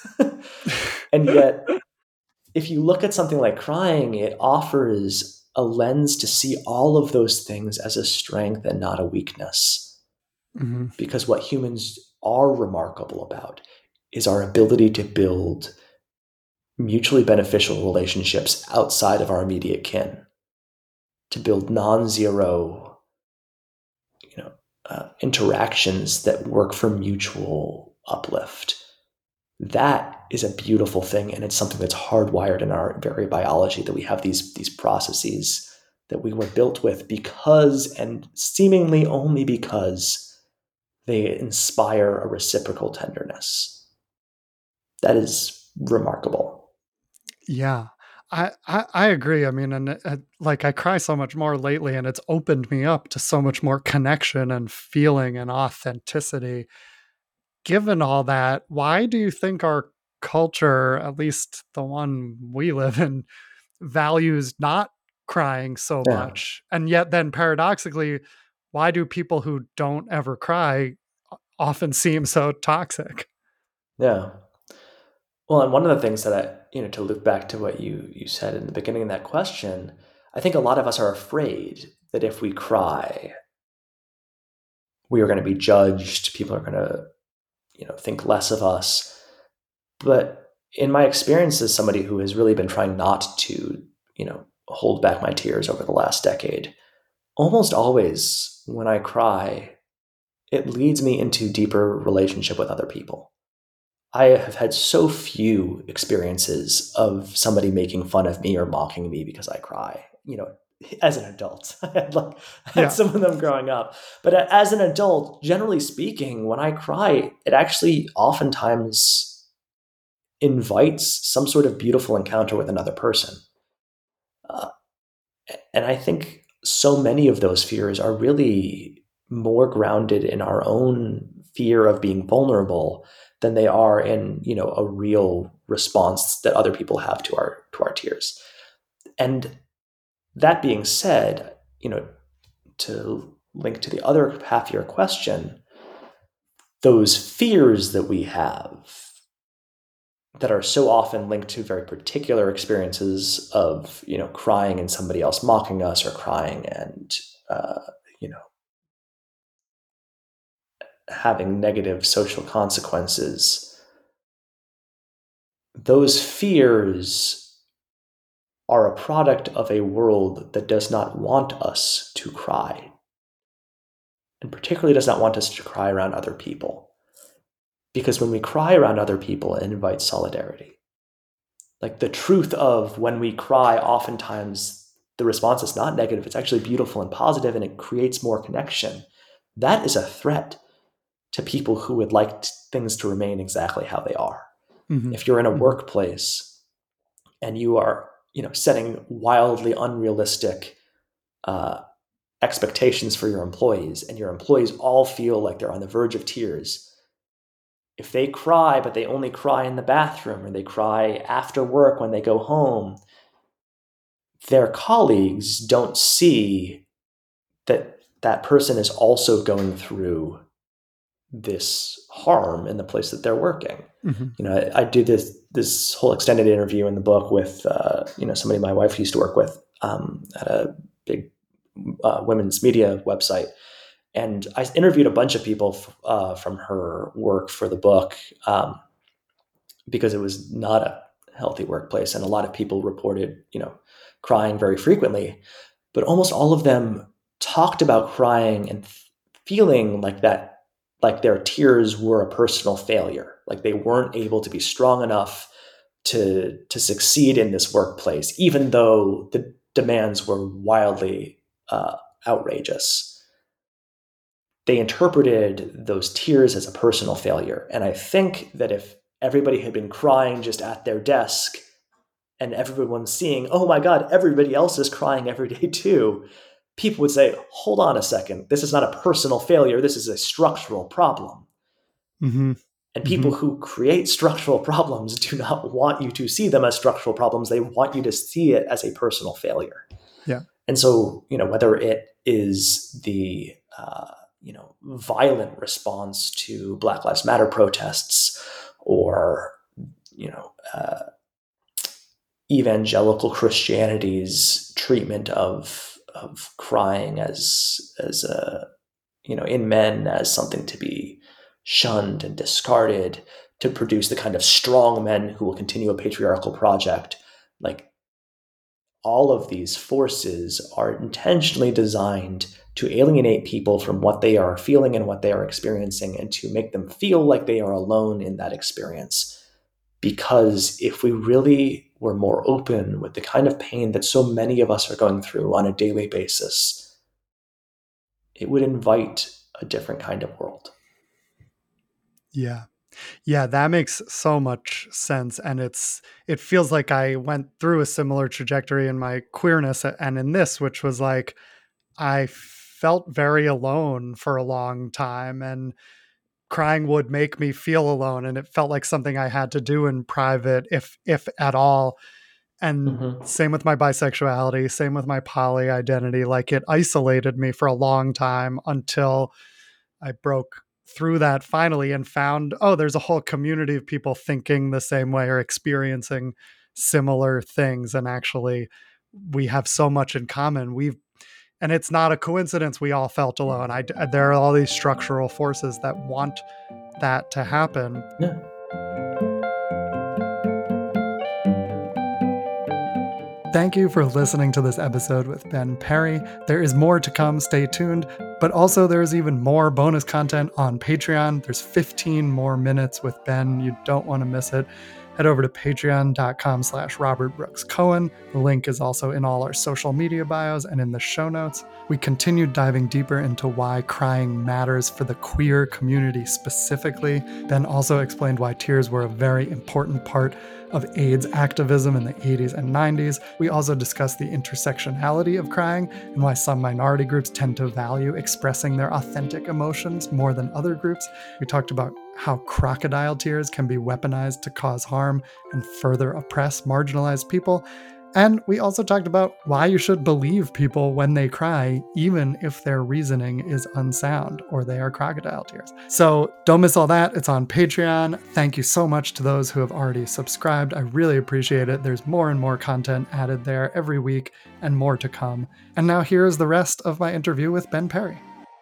And yet, if you look at something like crying, it offers a lens to see all of those things as a strength and not a weakness. Mm-hmm. Because what humans are remarkable about is our ability to build mutually beneficial relationships outside of our immediate kin, to build non-zero, you know, uh, interactions that work for mutual uplift. That is a beautiful thing, and it's something that's hardwired in our very biology, that we have these these processes that we were built with because, and seemingly only because, they inspire a reciprocal tenderness. That is remarkable. Yeah. I, I I agree. I mean, and uh, like I cry so much more lately, and it's opened me up to so much more connection and feeling and authenticity. Given all that, why do you think our culture, at least the one we live in, values not crying so Yeah, much? And yet, then paradoxically, why do people who don't ever cry often seem so toxic? yeah. Well, and one of the things that I, you know, to loop back to what you you said in the beginning of that question, I think a lot of us are afraid that if we cry, we are going to be judged. People are going to, you know, think less of us. But in my experience as somebody who has really been trying not to, you know, hold back my tears over the last decade, almost always when I cry, it leads me into deeper relationship with other people. I have had so few experiences of somebody making fun of me or mocking me because I cry. You know, as an adult, I had like I had Yeah. some of them growing up, but as an adult, generally speaking, when I cry, it actually oftentimes invites some sort of beautiful encounter with another person. Uh, and I think so many of those fears are really more grounded in our own fear of being vulnerable than they are in, you know, a real response that other people have to our to our tears. And that being said, you know, to link to the other half of your question, those fears that we have that are so often linked to very particular experiences of, you know, crying and somebody else mocking us, or crying and uh, you know, having negative social consequences, those fears are a product of a world that does not want us to cry, and particularly does not want us to cry around other people. Because when we cry around other people, it invites solidarity. Like, the truth of when we cry, oftentimes the response is not negative, it's actually beautiful and positive, and it creates more connection. That is a threat to people who would like t- things to remain exactly how they are. Mhm. If you're in a Mhm. workplace and you are, you know, setting wildly unrealistic uh, expectations for your employees, and your employees all feel like they're on the verge of tears, if they cry, but they only cry in the bathroom, or they cry after work when they go home, their colleagues don't see that that person is also going through this harm in the place that they're working. Mhm. You know, I, I do this this whole extended interview in the book with uh, you know, somebody my wife used to work with um, at a big uh, women's media website, and I interviewed a bunch of people f- uh, from her work for the book, um, because it was not a healthy workplace, and a lot of people reported, you know, crying very frequently, but almost all of them talked about crying and f- feeling like that, like their tears were a personal failure, like they weren't able to be strong enough to to succeed in this workplace, even though the demands were wildly uh, outrageous. They interpreted those tears as a personal failure, and I think that if everybody had been crying just at their desk, and everyone's seeing, oh my God, everybody else is crying every day too, people would say, hold on a second, this is not a personal failure, this is a structural problem. Mm-hmm. And Mm-hmm. people who create structural problems do not want you to see them as structural problems. They want you to see it as a personal failure. Yeah. And so, you know, whether it is the, uh, you know, violent response to Black Lives Matter protests, or, you know, uh, evangelical Christianity's treatment of of crying as as a, you know, in men as something to be shunned and discarded to produce the kind of strong men who will continue a patriarchal project. Like, all of these forces are intentionally designed to alienate people from what they are feeling and what they are experiencing, and to make them feel like they are alone in that experience. Because if we really were more open with the kind of pain that so many of us are going through on a daily basis, it would invite a different kind of world. Yeah. Yeah, that makes so much sense. And it's, it feels like I went through a similar trajectory in my queerness and in this, which was like, I felt very alone for a long time, and crying would make me feel alone. And it felt like something I had to do in private, if, if at all. And Mm-hmm. same with my bisexuality, same with my poly identity. Like, it isolated me for a long time until I broke through that finally and found, oh, there's a whole community of people thinking the same way or experiencing similar things. And actually, we have so much in common. We've, and it's not a coincidence we all felt alone. I, there are all these structural forces that want that to happen. Yeah. Thank you for listening to this episode with Ben Perry. There is more to come, stay tuned. But also, there's even more bonus content on Patreon. There's fifteen more minutes with Ben. You don't want to miss it. Head over to patreon.com slash Robert Brooks Cohen. The link is also in all our social media bios and in the show notes. We continued diving deeper into why crying matters for the queer community specifically. Ben also explained why tears were a very important part of AIDS activism in the eighties and nineties. We also discussed the intersectionality of crying and why some minority groups tend to value expressing their authentic emotions more than other groups. We talked about how crocodile tears can be weaponized to cause harm and further oppress marginalized people. And we also talked about why you should believe people when they cry, even if their reasoning is unsound or they are crocodile tears. So don't miss all that. It's on Patreon. Thank you so much to those who have already subscribed. I really appreciate it. There's more and more content added there every week and more to come. And now here is the rest of my interview with Ben Perry.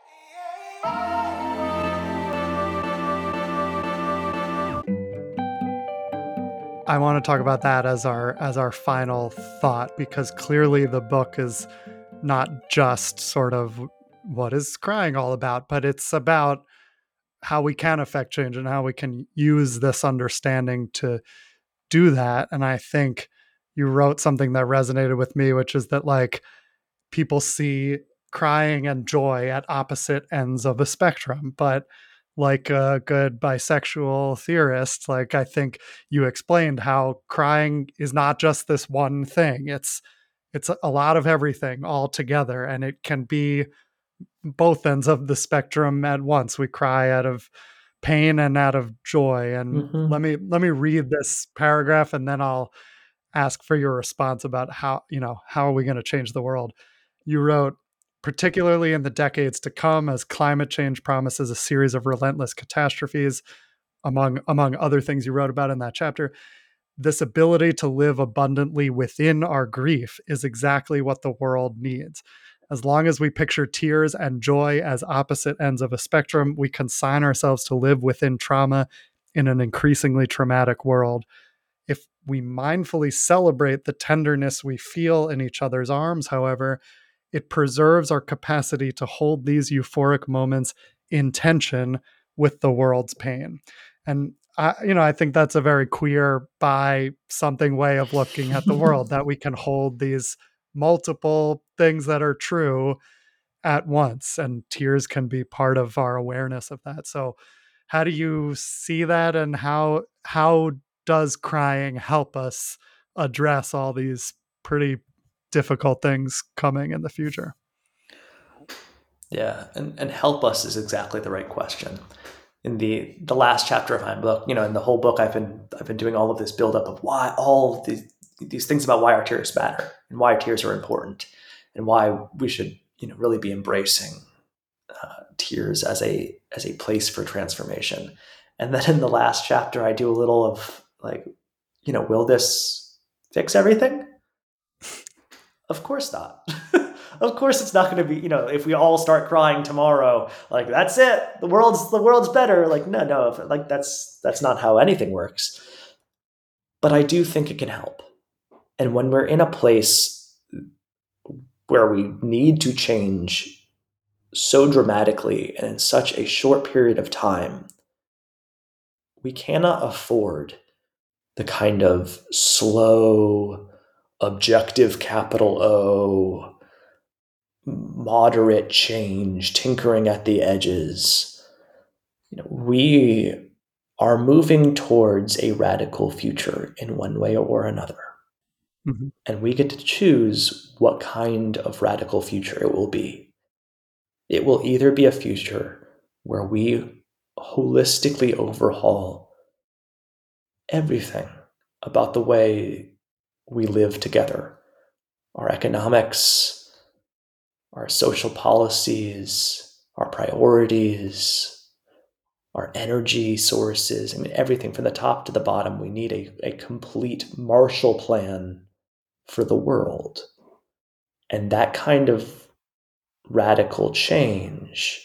I want to talk about that as our as our final thought, because clearly the book is not just sort of what is crying all about, but it's about how we can affect change and how we can use this understanding to do that. And I think you wrote something that resonated with me, which is that, like, people see crying and joy at opposite ends of a spectrum, but like a good bisexual theorist, like, I think you explained how crying is not just this one thing. It's it's a lot of everything all together, and it can be both ends of the spectrum at once. We cry out of pain and out of joy. And let Mm-hmm. me let me read this paragraph, and then I'll ask for your response about how, you know, how are we going to change the world? You wrote, particularly in the decades to come, as climate change promises a series of relentless catastrophes, among among other things you wrote about in that chapter, this ability to live abundantly within our grief is exactly what the world needs. As long as we picture tears and joy as opposite ends of a spectrum, we consign ourselves to live within trauma in an increasingly traumatic world. If we mindfully celebrate the tenderness we feel in each other's arms, however, it preserves our capacity to hold these euphoric moments in tension with the world's pain. And I, you know, I think that's a very queer by something way of looking at the world, that we can hold these multiple things that are true at once, and tears can be part of our awareness of that. So how do you see that, and how how does crying help us address all these pretty difficult things coming in the future? Yeah, and, and help us is exactly the right question. In the the last chapter of my book, you know, in the whole book, I've been I've been doing all of this buildup of why all of these these things about why our tears matter and why our tears are important and why we should, you know, really be embracing uh, tears as a as a place for transformation. And then in the last chapter, I do a little of like, you know, will this fix everything? Of course not. Of course it's not going to be, you know, if we all start crying tomorrow, like that's it. The world's the world's better. Like no, no, like that's that's not how anything works. But I do think it can help. And when we're in a place where we need to change so dramatically and in such a short period of time, we cannot afford the kind of slow, objective capital O, moderate change, tinkering at the edges. You know, we are moving towards a radical future in one way or another. Mhm. And we get to choose what kind of radical future it will be. It will either be a future where we holistically overhaul everything about the way we live together, our economics, our social policies, our priorities, our energy sources. I mean, everything from the top to the bottom. We need a, a complete Marshall Plan for the world. And that kind of radical change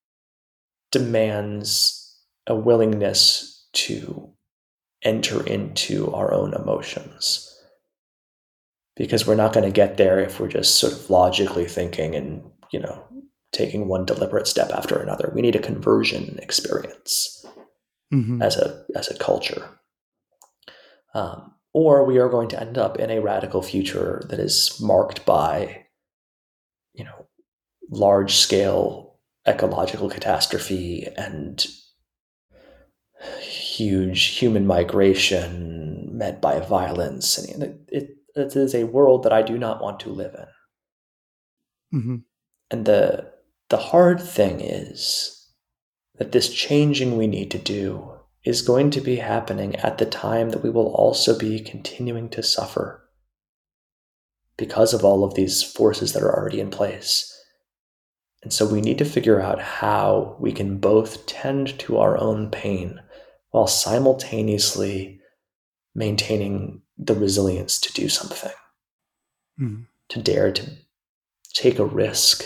demands a willingness to enter into our own emotions. Because we're not going to get there if we're just sort of logically thinking and, you know, taking one deliberate step after another. We need a conversion experience Mhm. as a as a culture. Um, or we are going to end up in a radical future that is marked by, you know, large scale ecological catastrophe and huge human migration met by violence. And it, it, it is a world that I do not want to live in. Mhm. And the the hard thing is that this changing we need to do is going to be happening at the time that we will also be continuing to suffer because of all of these forces that are already in place. And so we need to figure out how we can both tend to our own pain while simultaneously maintaining the resilience to do something, Mhm. to dare to take a risk,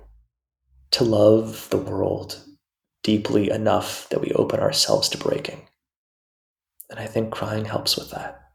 to love the world deeply enough that we open ourselves to breaking. And I think crying helps with that.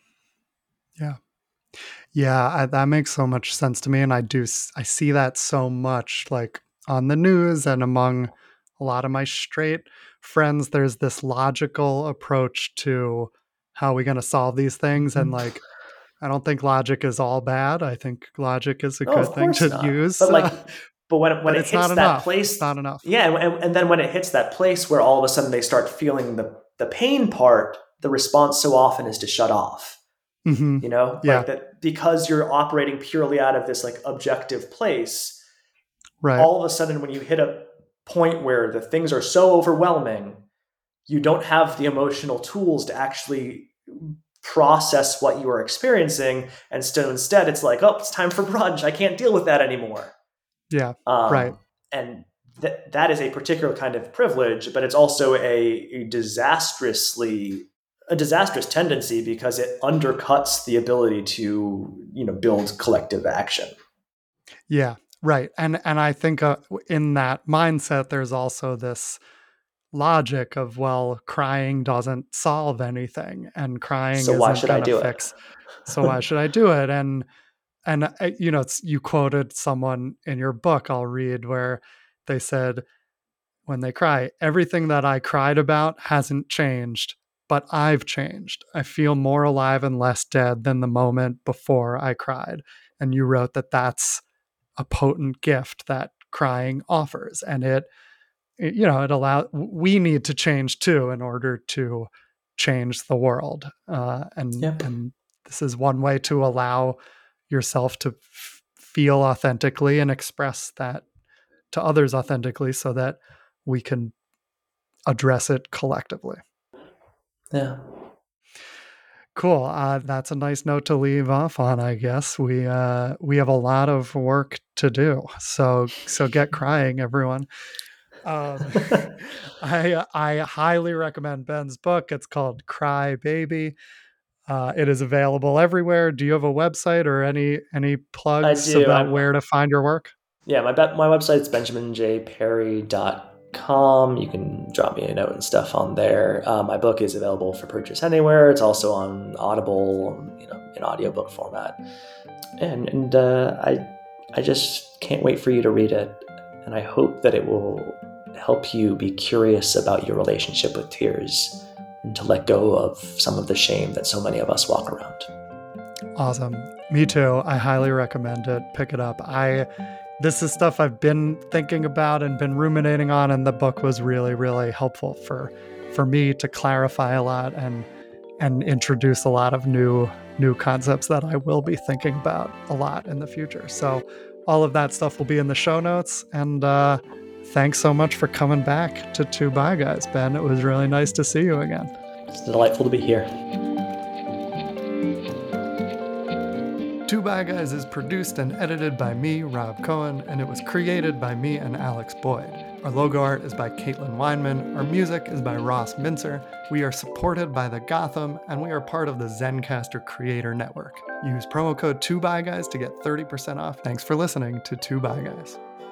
Yeah. Yeah, I, that makes so much sense to me, and I do s- I see that so much like on the news and among a lot of my straight friends. There's this logical approach to how we going to solve these things, and Mhm. like I don't think logic is all bad. I think logic is a No, of good thing course to not. use, But like, uh, but when when but it it's not hits that enough. It's place, not enough. yeah, and, and then when it hits that place where all of a sudden they start feeling the the pain part, the response so often is to shut off. Hmm. You know, Yeah. like that because you're operating purely out of this like objective place. Right. All of a sudden, when you hit a point where the things are so overwhelming, you don't have the emotional tools to actually process what you are experiencing. And so instead, it's like, oh, it's time for brunch. I can't deal with that anymore. Yeah. Right. Um, and th- that is a particular kind of privilege, but it's also a, a disastrously a disastrous tendency because it undercuts the ability to, you know, build collective action. Yeah. Right. And and I think uh, w- in that mindset, there's also this logic of, well, crying doesn't solve anything and crying So why isn't should I going to do it? fix, so why should I do it? And and uh, you know, it's, you quoted someone in your book, I'll read, where they said, when they cry, everything that I cried about hasn't changed, but I've changed. I feel more alive and less dead than the moment before I cried. And you wrote that that's a potent gift that crying offers, and it, it you know, it allow we need to change too in order to change the world, uh, and Yep. and this is one way to allow yourself to f- feel authentically and express that to others authentically so that we can address it collectively. Yeah. Cool. Uh, that's a nice note to leave off on, I guess. We uh, we have a lot of work to do, so so get crying, everyone. Um, I I highly recommend Ben's book. It's called Cry Baby. Uh, it is available everywhere. Do you have a website or any any I plugs do. about I'm where to find your work? Yeah, my be- my website's benjamin j perry dot com. You can drop me a note and stuff on there. Uh, my book is available for purchase anywhere. It's also on Audible, you know, in audiobook format. And and uh, I I just can't wait for you to read it. And I hope that it will help you be curious about your relationship with tears and to let go of some of the shame that so many of us walk around. Awesome. Me too. I highly recommend it. Pick it up. I this is stuff I've been thinking about and been ruminating on, and the book was really, really helpful for for me to clarify a lot and and introduce a lot of new new concepts that I will be thinking about a lot in the future. So all of that stuff will be in the show notes. And uh, thanks so much for coming back to Two Bye Guys, Ben. It was really nice to see you again. It's delightful to be here. Two Bye Guys is produced and edited by me, Rob Cohen, and it was created by me and Alex Boyd. Our logo art is by Caitlin Weinman. Our music is by Ross Mincer. We are supported by the Gotham, and we are part of the Zencastr Creator Network. Use promo code two bye guys to get thirty percent off. Thanks for listening to Two Bye Guys.